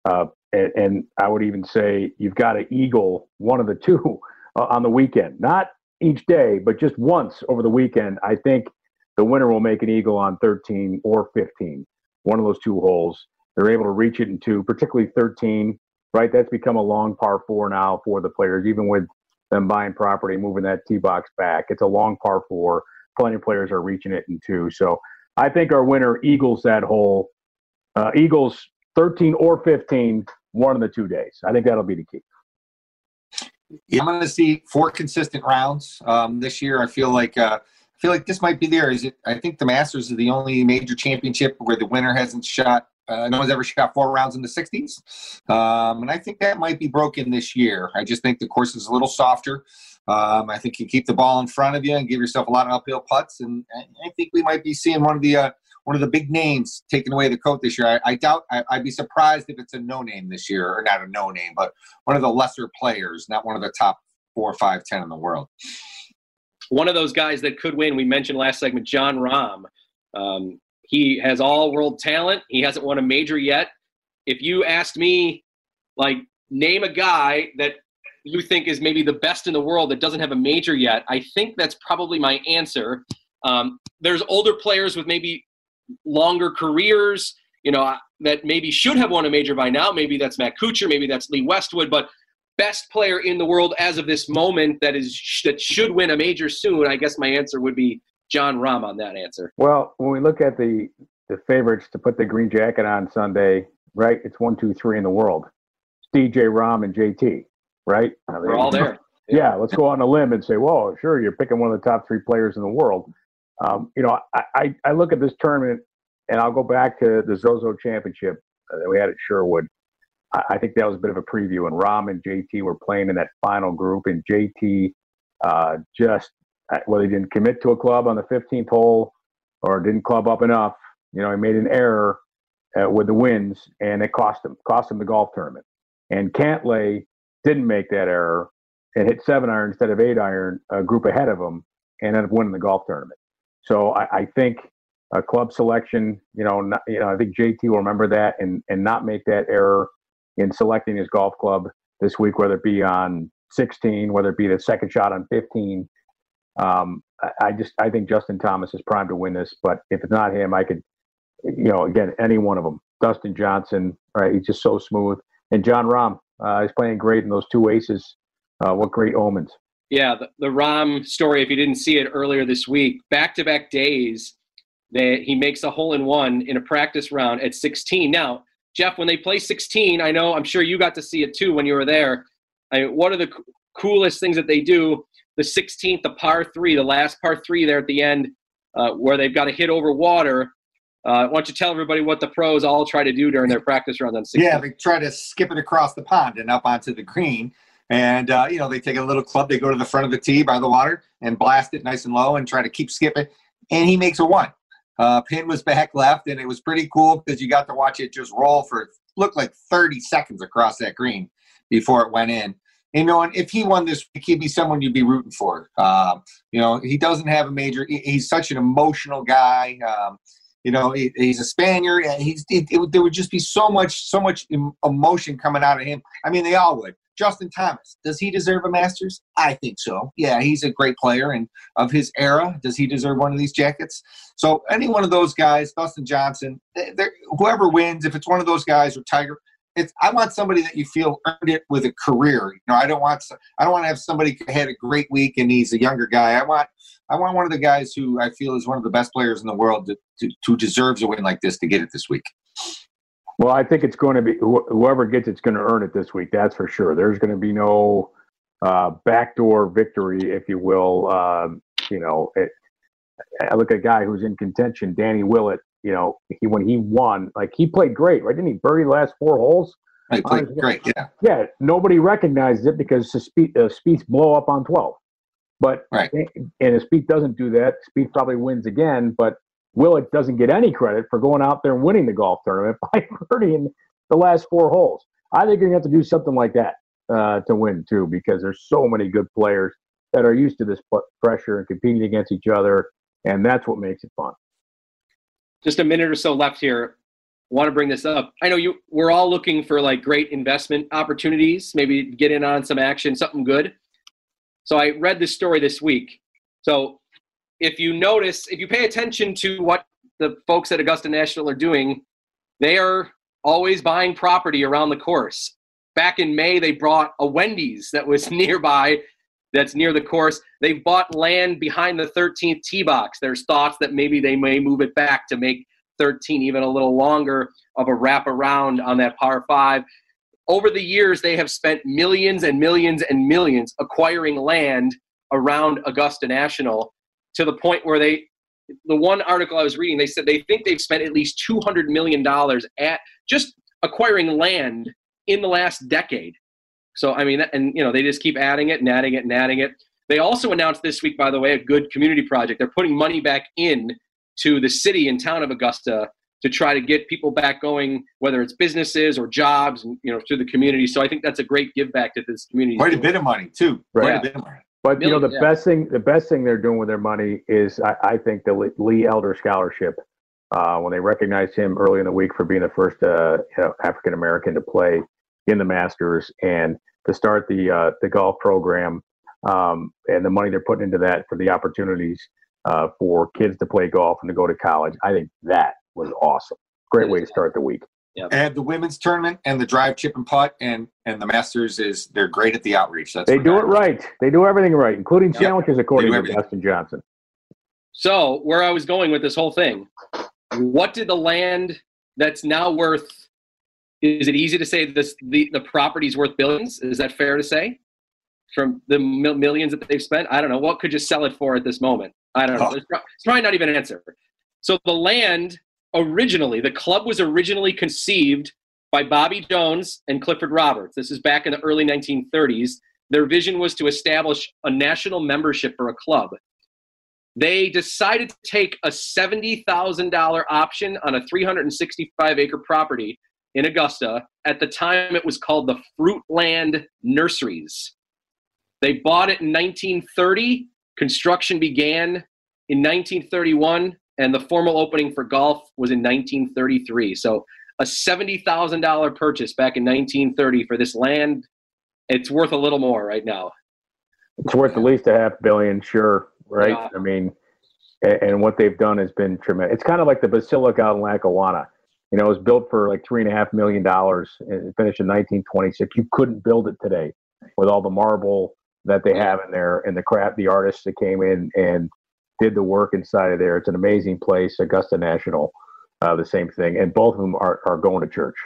and I would even say you've got to eagle one of the two on the weekend. Not each day, but just once over the weekend. I think the winner will make an eagle on 13 or 15, one of those two holes. They're able to reach it in two, particularly 13, right? That's become a long par 4 now for the players, even with them buying property, moving that tee box back. It's a long par 4. Plenty of players are reaching it in two. So I think our winner eagles that hole. Eagles 13 or 15, one of the 2 days. I think that'll be the key. Yeah, I'm going to see 4 consistent rounds this year. I feel like this might be there. I think the Masters is the only major championship where the winner hasn't shot. No one's ever shot 4 rounds in the 60s, and I think that might be broken this year. I just think the course is a little softer. I think you keep the ball in front of you and give yourself a lot of uphill putts, and I think we might be seeing one of the big names taking away the coat this year. I doubt. I'd be surprised if it's a no name this year, or not a no name, but one of the lesser players, not one of the top 4, 5, 10 in the world. One of those guys that could win, we mentioned last segment, Jon Rahm. He has all world talent. He hasn't won a major yet. If you asked me, like, name a guy that you think is maybe the best in the world that doesn't have a major yet, I think that's probably my answer. There's older players with maybe longer careers, that maybe should have won a major by now. Maybe that's Matt Kuchar, maybe that's Lee Westwood, but best player in the world as of this moment that should win a major soon, I guess my answer would be Jon Rahm on that answer. Well, when we look at the favorites to put the green jacket on Sunday, right, it's 1, 2, 3 in the world. It's DJ, Rahm, and JT, right? We're all there. Yeah, let's go on a limb and say, whoa, sure, you're picking one of the top 3 players in the world. I look at this tournament, and I'll go back to the Zozo Championship that we had at Sherwood. I think that was a bit of a preview, and Rahm and JT were playing in that final group, and JT whether he didn't commit to a club on the 15th hole or didn't club up enough, he made an error with the winds, and it cost him the golf tournament. And Cantlay didn't make that error and hit 7-iron instead of 8-iron, a group ahead of him, and ended up winning the golf tournament. So I think a club selection, I think JT will remember that and not make that error in selecting his golf club this week, whether it be on 16, whether it be the second shot on 15. I think Justin Thomas is primed to win this, but if it's not him, I could, again, any one of them. Dustin Johnson, right? He's just so smooth. And Jon Rahm, he's playing great in those 2 aces. What great omens. Yeah, the Rahm story, if you didn't see it earlier this week, back-to-back days, he makes a hole-in-one in a practice round at 16. Now, Jeff, when they play 16, I'm sure you got to see it too when you were there. One of the coolest things that they do, the 16th, the par 3, the last par 3 there at the end, where they've got to hit over water. Why don't you tell everybody what the pros all try to do during their practice round on 16? Yeah, they try to skip it across the pond and up onto the green. And, they take a little club, they go to the front of the tee by the water and blast it nice and low and try to keep skipping. And he makes a 1. Pin was back left, and it was pretty cool because you got to watch it just roll for, looked like 30 seconds across that green before it went in. And if he won this week, he'd be someone you'd be rooting for. He doesn't have a major. He's such an emotional guy. He's a Spaniard. There would just be so much emotion coming out of him. I mean, they all would. Justin Thomas, does he deserve a Masters? I think so. Yeah, he's a great player, and of his era, does he deserve one of these jackets? So any one of those guys, Dustin Johnson, whoever wins, if it's one of those guys or Tiger, I want somebody that you feel earned it with a career. I don't want to have somebody who had a great week and he's a younger guy. I want one of the guys who I feel is one of the best players in the world who deserves a win like this to get it this week. Well, I think it's going to be whoever gets it's going to earn it this week. That's for sure. There's going to be no backdoor victory, if you will. I look at a guy who's in contention, Danny Willett. When he won, he played great, right? Didn't he birdie the last 4 holes? He played great, yeah. Yeah, nobody recognized it because Spieth's blow up on 12. But right. And if Spieth doesn't do that, Spieth probably wins again. But Willett doesn't get any credit for going out there and winning the golf tournament by birdieing the last 4 holes. I think you're going to have to do something like that to win too, because there's so many good players that are used to this pressure and competing against each other, and that's what makes it fun. Just a minute or so left here. want to bring this up. I know we're all looking for like great investment opportunities, maybe get in on some action, something good. So I read this story this week. So if you pay attention to what the folks at Augusta National are doing, they are always buying property around the course. Back in May, they bought a Wendy's that was nearby, that's near the course. They've bought land behind the 13th tee box. There's thoughts that maybe they may move it back to make 13 even a little longer of a wraparound on that par 5. Over the years, they have spent millions and millions and millions acquiring land around Augusta National, to the point where the one article I was reading, they said they think they've spent at least $200 million at just acquiring land in the last decade. So, I mean, and they just keep adding it and adding it and adding it. They also announced this week, by the way, a good community project. They're putting money back in to the city and town of Augusta to try to get people back going, whether it's businesses or jobs, through the community. So I think that's a great give back to this community. Quite a bit of money too. Right. Quite a bit of money. But the best thing they're doing with their money is, I think, the Lee Elder Scholarship. When they recognized him early in the week for being the first African American to play in the Masters and to start the golf program, and the money they're putting into that for the opportunities for kids to play golf and to go to college, I think that was awesome. Great way to start the week. Yep. And the women's tournament and the drive, chip, and putt, and the Masters they're great at the outreach. They do it right. They do everything right, including challenges, according to Dustin Johnson. So where I was going with this whole thing, what did the land that's now worth? Is it easy to say the property's worth billions? Is that fair to say? From the millions that they've spent, I don't know. What could you sell it for at this moment? I don't know. It's probably not even an answer. So the land. The club was originally conceived by Bobby Jones and Clifford Roberts. This is back in the early 1930s. Their vision was to establish a national membership for a club. They decided to take a $70,000 option on a 365-acre property in Augusta. At the time, it was called the Fruitland Nurseries. They bought it in 1930. Construction began in 1931. And the formal opening for golf was in 1933. So a $70,000 purchase back in 1930 for this land. It's worth a little more right now. It's worth at least $500 million, sure, right? Yeah. I mean, and what they've done has been tremendous. It's kind of like the Basilica out in Lackawanna. It was built for like $3.5 million and finished in 1926. You couldn't build it today with all the marble that they have in there and the artists that came in and did the work inside of there. It's an amazing place. Augusta National, the same thing. And both of them are going to church.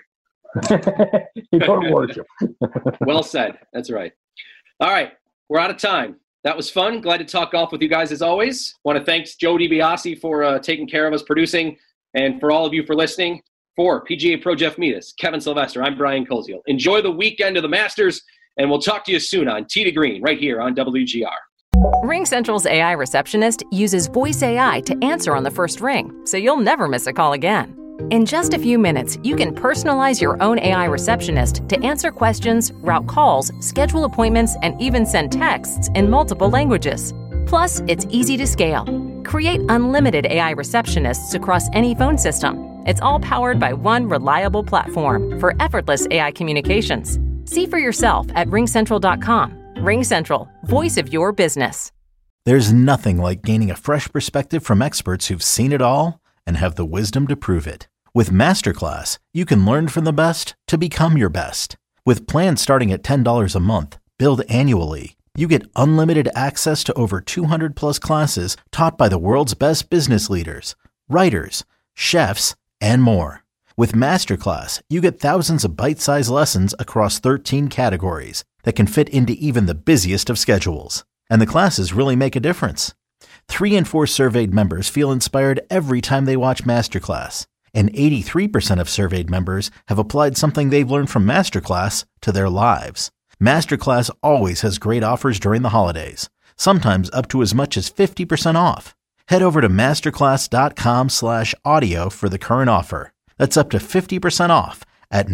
You go to worship. Well said. That's right. All right. We're out of time. That was fun. Glad to talk golf with you guys as always. Want to thank Joe DiBiase for taking care of us, producing, and for all of you for listening. For PGA Pro Jeff Metis, Kevin Sylvester, I'm Brian Koziel. Enjoy the weekend of the Masters, and we'll talk to you soon on Tee to Green right here on WGR. RingCentral's AI receptionist uses voice AI to answer on the first ring, so you'll never miss a call again. In just a few minutes, you can personalize your own AI receptionist to answer questions, route calls, schedule appointments, and even send texts in multiple languages. Plus, it's easy to scale. Create unlimited AI receptionists across any phone system. It's all powered by one reliable platform for effortless AI communications. See for yourself at RingCentral.com. RingCentral, voice of your business. There's nothing like gaining a fresh perspective from experts who've seen it all and have the wisdom to prove it. With Masterclass, you can learn from the best to become your best. With plans starting at $10 a month, billed annually, you get unlimited access to over 200 plus classes taught by the world's best business leaders, writers, chefs, and more. With Masterclass, you get thousands of bite-sized lessons across 13 categories that can fit into even the busiest of schedules. And the classes really make a difference. 3 in 4 surveyed members feel inspired every time they watch Masterclass. And 83% of surveyed members have applied something they've learned from Masterclass to their lives. Masterclass always has great offers during the holidays, sometimes up to as much as 50% off. Head over to masterclass.com/audio for the current offer. That's up to 50% off at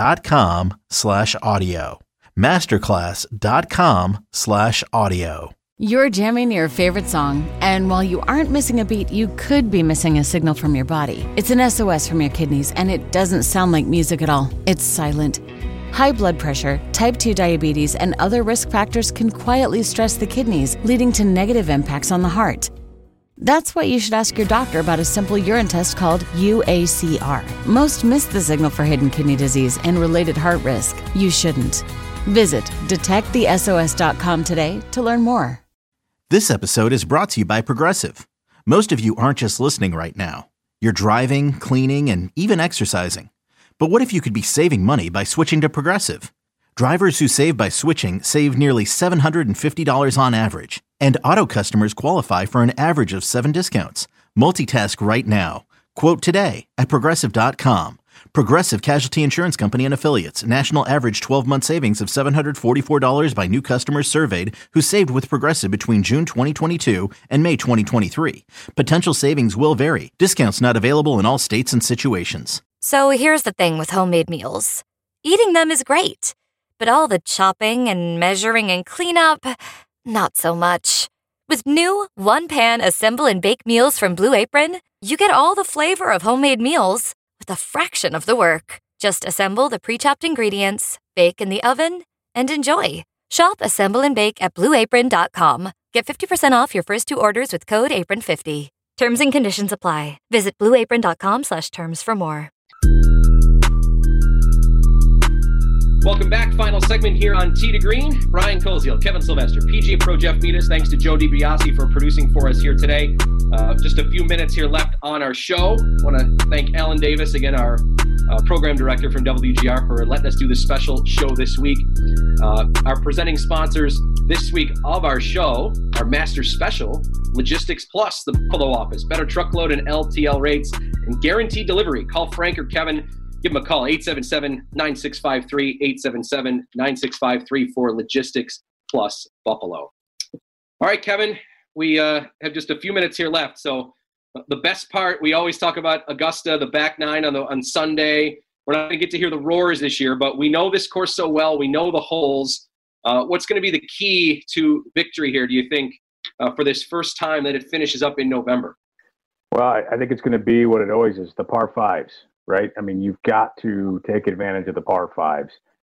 masterclass.com/audio. Masterclass.com/audio. You're jamming your favorite song, and while you aren't missing a beat, you could be missing a signal from your body. It's an SOS from your kidneys, and it doesn't sound like music at all. It's silent. High blood pressure, type 2 diabetes, and other risk factors can quietly stress the kidneys, leading to negative impacts on the heart. That's why you should ask your doctor about a simple urine test called UACR. Most miss the signal for hidden kidney disease and related heart risk. You shouldn't. Visit detectthesos.com today to learn more. This episode is brought to you by Progressive. Most of you aren't just listening right now. You're driving, cleaning, and even exercising. But what if you could be saving money by switching to Progressive? Drivers who save by switching save nearly $750 on average. And auto customers qualify for an average of 7 discounts. Multitask right now. Quote today at Progressive.com. Progressive Casualty Insurance Company and Affiliates. National average 12-month savings of $744 by new customers surveyed who saved with Progressive between June 2022 and May 2023. Potential savings will vary. Discounts not available in all states and situations. So here's the thing with homemade meals. Eating them is great, but all the chopping and measuring and cleanup, not so much. With new one-pan assemble and bake meals from Blue Apron, you get all the flavor of homemade meals with a fraction of the work. Just assemble the pre-chopped ingredients, bake in the oven, and enjoy. Shop Assemble and Bake at BlueApron.com. Get 50% off your first 2 orders with code APRON50. Terms and conditions apply. Visit BlueApron.com/terms for more. Welcome back. Final segment here on Tee to Green. Brian Koziel, Kevin Sylvester, PGA Pro Jeff Metis. Thanks to Joe DiBiase for producing for us here today. Just a few minutes here left on our show. I want to thank Alan Davis, again, our program director from WGR, for letting us do this special show this week. Our presenting sponsors this week of our show, our Master Special, Logistics Plus, the Buffalo office, better truckload and LTL rates, and guaranteed delivery. Call Frank or Kevin. Give them a call, 877-9653, 877-9653 for Logistics Plus Buffalo. All right, Kevin, we have just a few minutes here left. So the best part, we always talk about Augusta, the back nine on Sunday. We're not going to get to hear the roars this year, but we know this course so well. We know the holes. What's going to be the key to victory here, do you think, for this first time that it finishes up in November? Well, I think it's going to be what it always is, the par fives. Right? I mean, you've got to take advantage of the par fives.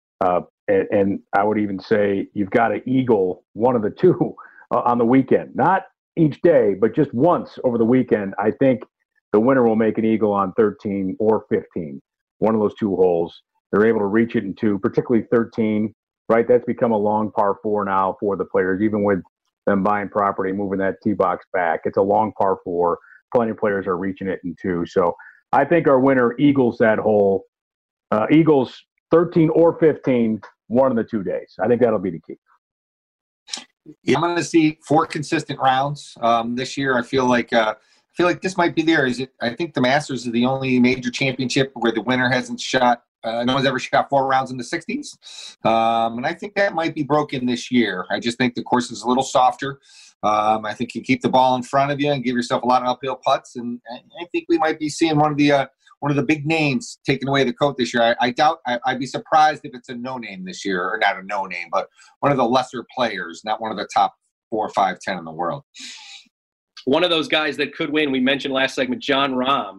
And I would even say you've got to eagle one of the two on the weekend. Not each day, but just once over the weekend. I think the winner will make an eagle on 13 or 15, one of those 2 holes. They're able to reach it in 2, particularly 13, right? That's become a long par 4 now for the players, even with them buying property, moving that tee box back. It's a long par 4. Plenty of players are reaching it in 2. So I think our winner eagles that hole. Eagles 13 or 15, one of the 2 days. I think that'll be the key. Yeah, I'm going to see 4 consistent rounds this year. I feel like this might be there. I think the Masters is the only major championship where the winner hasn't shot. No one's ever shot 4 rounds in the 60s, and I think that might be broken this year. I just think the course is a little softer. I think you keep the ball in front of you and give yourself a lot of uphill putts, and I think we might be seeing one of the big names taking away the coat this year. I doubt. I'd be surprised if it's a no name this year, or not a no name, but one of the lesser players, not one of the top 4, 5, 10 in the world. One of those guys that could win. We mentioned last segment, Jon Rahm.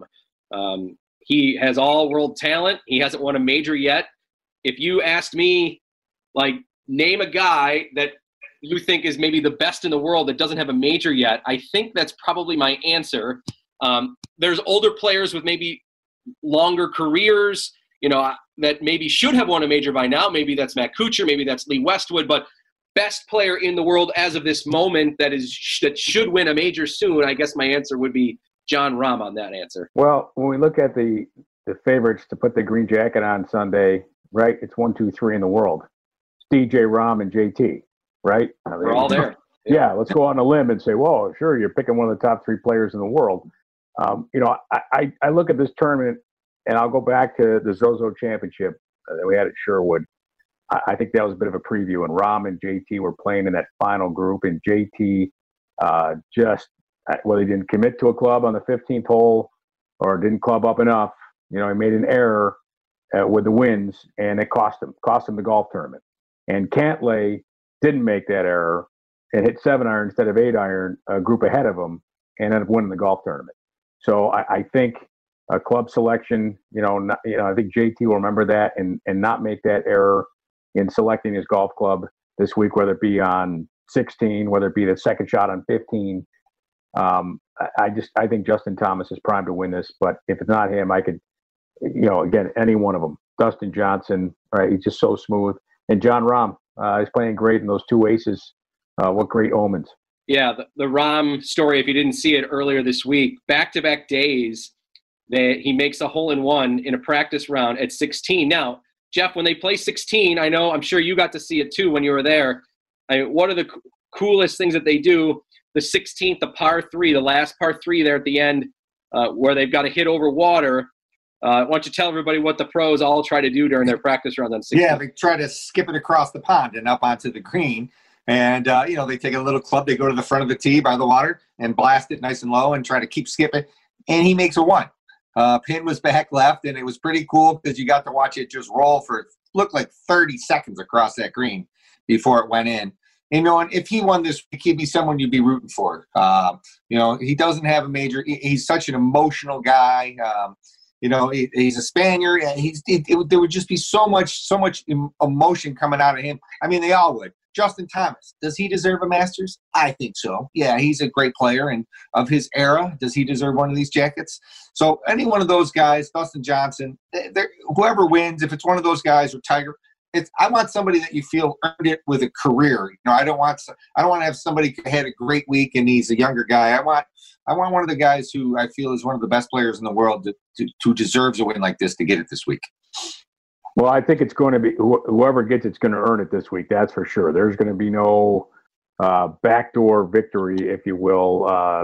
He has all world talent. He hasn't won a major yet. If you asked me, name a guy that you think is maybe the best in the world that doesn't have a major yet, I think that's probably my answer. There's older players with maybe longer careers, that maybe should have won a major by now. Maybe that's Matt Kuchar, maybe that's Lee Westwood, but best player in the world as of this moment that should win a major soon, I guess my answer would be Jon Rahm on that answer. Well, when we look at the favorites to put the green jacket on Sunday, right, it's 1, 2, 3 in the world. DJ, Rahm, and JT. Right? We're all there. Yeah, let's go on a limb and say, whoa, sure, you're picking one of the top 3 players in the world. I look at this tournament, and I'll go back to the Zozo Championship that we had at Sherwood. I think that was a bit of a preview, and Rahm and JT were playing in that final group, and JT he didn't commit to a club on the 15th hole or didn't club up enough. He made an error with the winds, and it cost him the golf tournament. And Cantlay didn't make that error, and hit 7-iron instead of 8-iron, a group ahead of him, and ended up winning the golf tournament. So I think a club selection, I think JT will remember that and not make that error in selecting his golf club this week, whether it be on 16, whether it be the second shot on 15. I think Justin Thomas is primed to win this, but if it's not him, I could, again, any one of them. Dustin Johnson, right? He's just so smooth. And John Rahm, he's playing great in those two aces. What great omens. Yeah, the Rahm story, if you didn't see it earlier this week, back-to-back days, he makes a hole-in-one in a practice round at 16. Now, Jeff, when they play 16, I'm sure you got to see it too when you were there. One of the coolest things that they do, the 16th, the par 3, the last par 3 there at the end, where they've got to hit over water. Why don't you tell everybody what the pros all try to do during their practice round on 16? Yeah, they try to skip it across the pond and up onto the green. And, they take a little club, they go to the front of the tee by the water and blast it nice and low and try to keep skipping. And he makes a 1. Pin was back left, and it was pretty cool because you got to watch it just roll for, looked like 30 seconds across that green before it went in. And if he won this week, he'd be someone you'd be rooting for. He doesn't have a major, he's such an emotional guy. He's a Spaniard. There would just be so much emotion coming out of him. I mean, they all would. Justin Thomas, does he deserve a Masters? I think so. Yeah, he's a great player and of his era. Does he deserve one of these jackets? So any one of those guys, Dustin Johnson, whoever wins, if it's one of those guys or Tiger, I want somebody that you feel earned it with a career. I don't want to have somebody who had a great week and he's a younger guy. I want one of the guys who I feel is one of the best players in the world who deserves a win like this to get it this week. Well, I think it's going to be whoever gets it's going to earn it this week. That's for sure. There's going to be no backdoor victory, if you will. I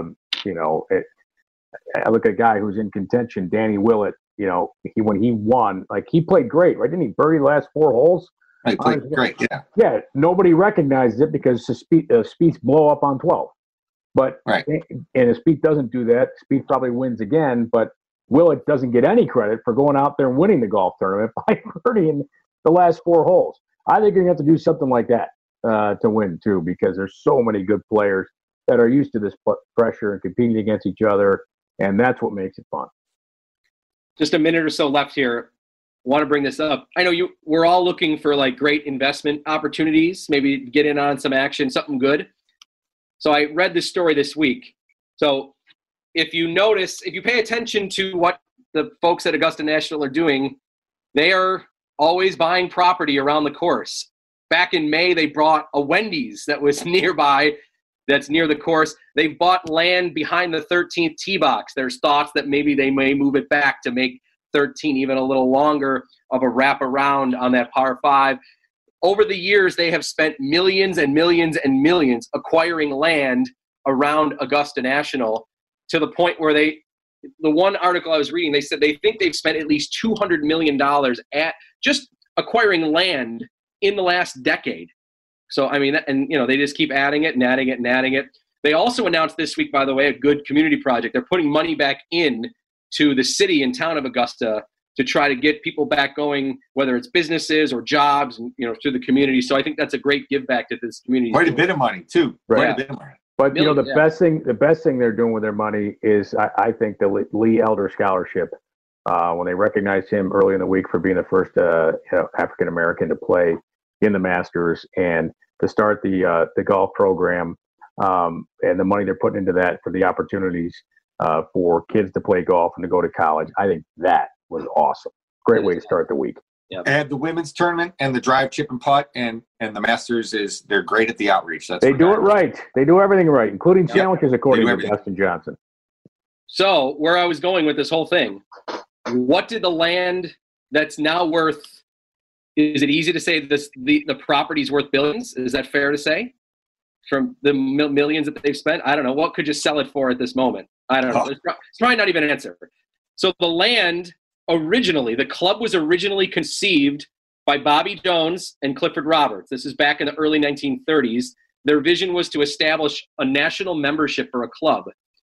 look at a guy who's in contention, Danny Willett. When he won, he played great, right? Didn't he birdie the last 4 holes? He played great, yeah. Yeah, nobody recognized it because Spieth's blow up on 12. But right. And if Spieth doesn't do that, Spieth probably wins again. But Willett doesn't get any credit for going out there and winning the golf tournament by birdieing the last 4 holes. I think you're going to have to do something like that to win too, because there's so many good players that are used to this pressure and competing against each other, and that's what makes it fun. Just a minute or so left here. Want to bring this up. I know we're all looking for great investment opportunities, maybe get in on some action, something good. So I read this story this week. So if you pay attention to what the folks at Augusta National are doing, they are always buying property around the course. Back in May, they bought a Wendy's that was nearby, that's near the course. They've bought land behind the 13th tee box. There's thoughts that maybe they may move it back to make 13 even a little longer of a wraparound on that par 5. Over the years, they have spent millions and millions and millions acquiring land around Augusta National, to the point where the one article I was reading, they said they think they've spent at least $200 million at just acquiring land in the last decade. So, they just keep adding it and adding it and adding it. They also announced this week, by the way, a good community project. They're putting money back in to the city and town of Augusta to try to get people back going, whether it's businesses or jobs, through the community. So I think that's a great give back to this community. Quite a bit of money too. Right. Quite a bit of money. But the best thing they're doing with their money is I think the Lee Elder Scholarship. When they recognized him early in the week for being the first African American to play in the Masters and to start the golf program, and the money they're putting into that for the opportunities for kids to play golf and to go to college. I think that was awesome. Great way to start the week. Yep. And the women's tournament and the drive, chip, and putt and the Masters they're great at the outreach. They do it right. They do everything right, including sandwiches, according to Dustin Johnson. So where I was going with this whole thing, what did the land that's now worth? Is it easy to say the property's worth billions? Is that fair to say? From the millions that they've spent, I don't know. What could you sell it for at this moment? I don't know. It's probably not even an answer. So the land. The club was originally conceived by Bobby Jones and Clifford Roberts. This is back in the early 1930s. Their vision was to establish a national membership for a club.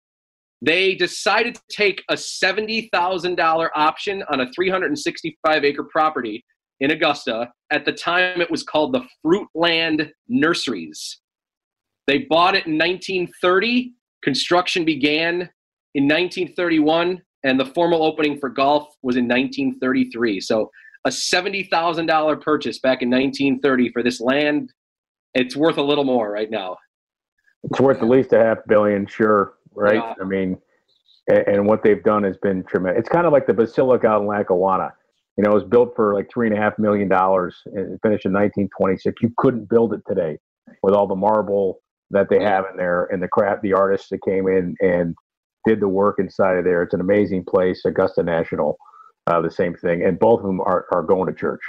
They decided to take a $70,000 option on a 365-acre property in Augusta. At the time, it was called the Fruitland Nurseries. They bought it in 1930. Construction began in 1931, and the formal opening for golf was in 1933. So a $70,000 purchase back in 1930 for this land. It's worth a little more right now. It's worth at least $500 million, sure, right? Yeah. I mean, and what they've done has been tremendous. It's kind of like the Basilica out in Lackawanna. You know, it was built for like $3.5 million and finished in 1926. You couldn't build it today with all the marble that they have in there and the artists that came in and did the work inside of there. It's an amazing place. Augusta National, the same thing. And both of them are going to church.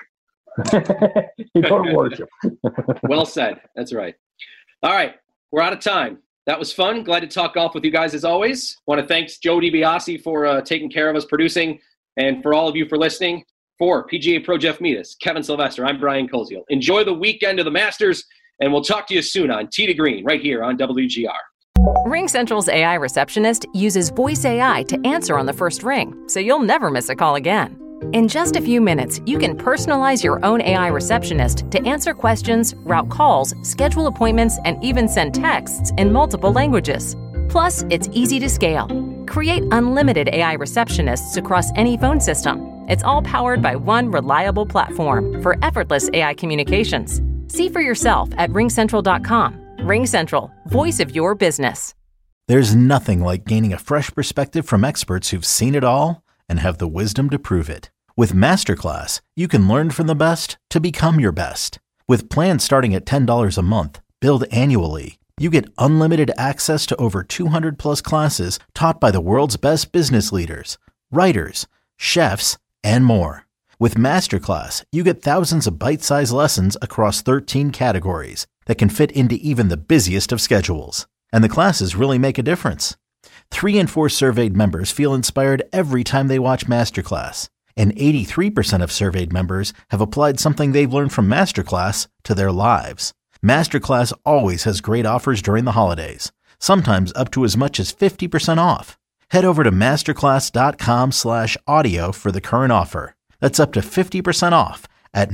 You go to worship. Well said. That's right. All right. We're out of time. That was fun. Glad to talk golf with you guys as always. Want to thank Joe DiBiase for taking care of us, producing, and for all of you for listening. For PGA Pro Jeff Metis, Kevin Sylvester, I'm Brian Koziel. Enjoy the weekend of the Masters, and we'll talk to you soon on Tee to Green right here on WGR. RingCentral's AI receptionist uses voice AI to answer on the first ring, so you'll never miss a call again. In just a few minutes, you can personalize your own AI receptionist to answer questions, route calls, schedule appointments, and even send texts in multiple languages. Plus, it's easy to scale. Create unlimited AI receptionists across any phone system. It's all powered by one reliable platform for effortless AI communications. See for yourself at ringcentral.com. RingCentral, voice of your business. There's nothing like gaining a fresh perspective from experts who've seen it all and have the wisdom to prove it. With Masterclass, you can learn from the best to become your best. With plans starting at $10 a month, billed annually, you get unlimited access to over 200 plus classes taught by the world's best business leaders, writers, chefs, and more. With Masterclass, you get thousands of bite-sized lessons across 13 categories that can fit into even the busiest of schedules. And the classes really make a difference. 3 in 4 surveyed members feel inspired every time they watch Masterclass. And 83% of surveyed members have applied something they've learned from Masterclass to their lives. Masterclass always has great offers during the holidays, sometimes up to as much as 50% off. Head over to masterclass.com/audio for the current offer. That's up to 50% off at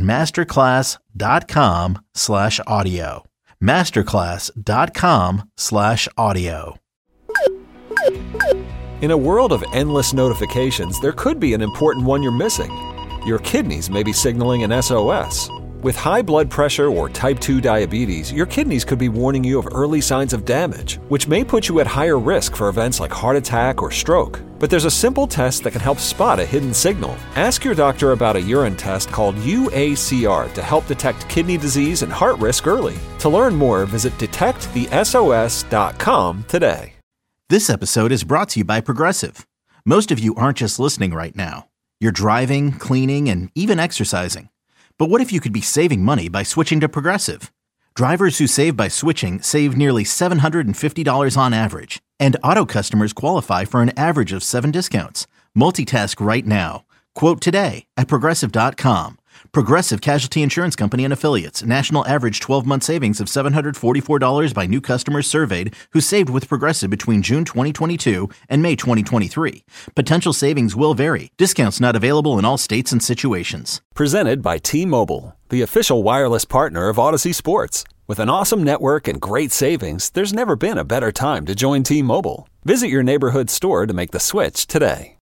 masterclass.com/audio. masterclass.com/audio. In a world of endless notifications, there could be an important one you're missing. Your kidneys may be signaling an SOS. With high blood pressure or type 2 diabetes, your kidneys could be warning you of early signs of damage, which may put you at higher risk for events like heart attack or stroke. But there's a simple test that can help spot a hidden signal. Ask your doctor about a urine test called UACR to help detect kidney disease and heart risk early. To learn more, visit detectthesos.com today. This episode is brought to you by Progressive. Most of you aren't just listening right now. You're driving, cleaning, and even exercising. But what if you could be saving money by switching to Progressive? Drivers who save by switching save nearly $750 on average, and auto customers qualify for an average of 7 discounts. Multitask right now. Quote today at Progressive.com. Progressive Casualty Insurance Company and Affiliates. National average 12-month savings of $744 by new customers surveyed who saved with Progressive between June 2022 and May 2023. Potential savings will vary. Discounts not available in all states and situations. Presented by T-Mobile, the official wireless partner of Odyssey Sports. With an awesome network and great savings, there's never been a better time to join T-Mobile. Visit your neighborhood store to make the switch today.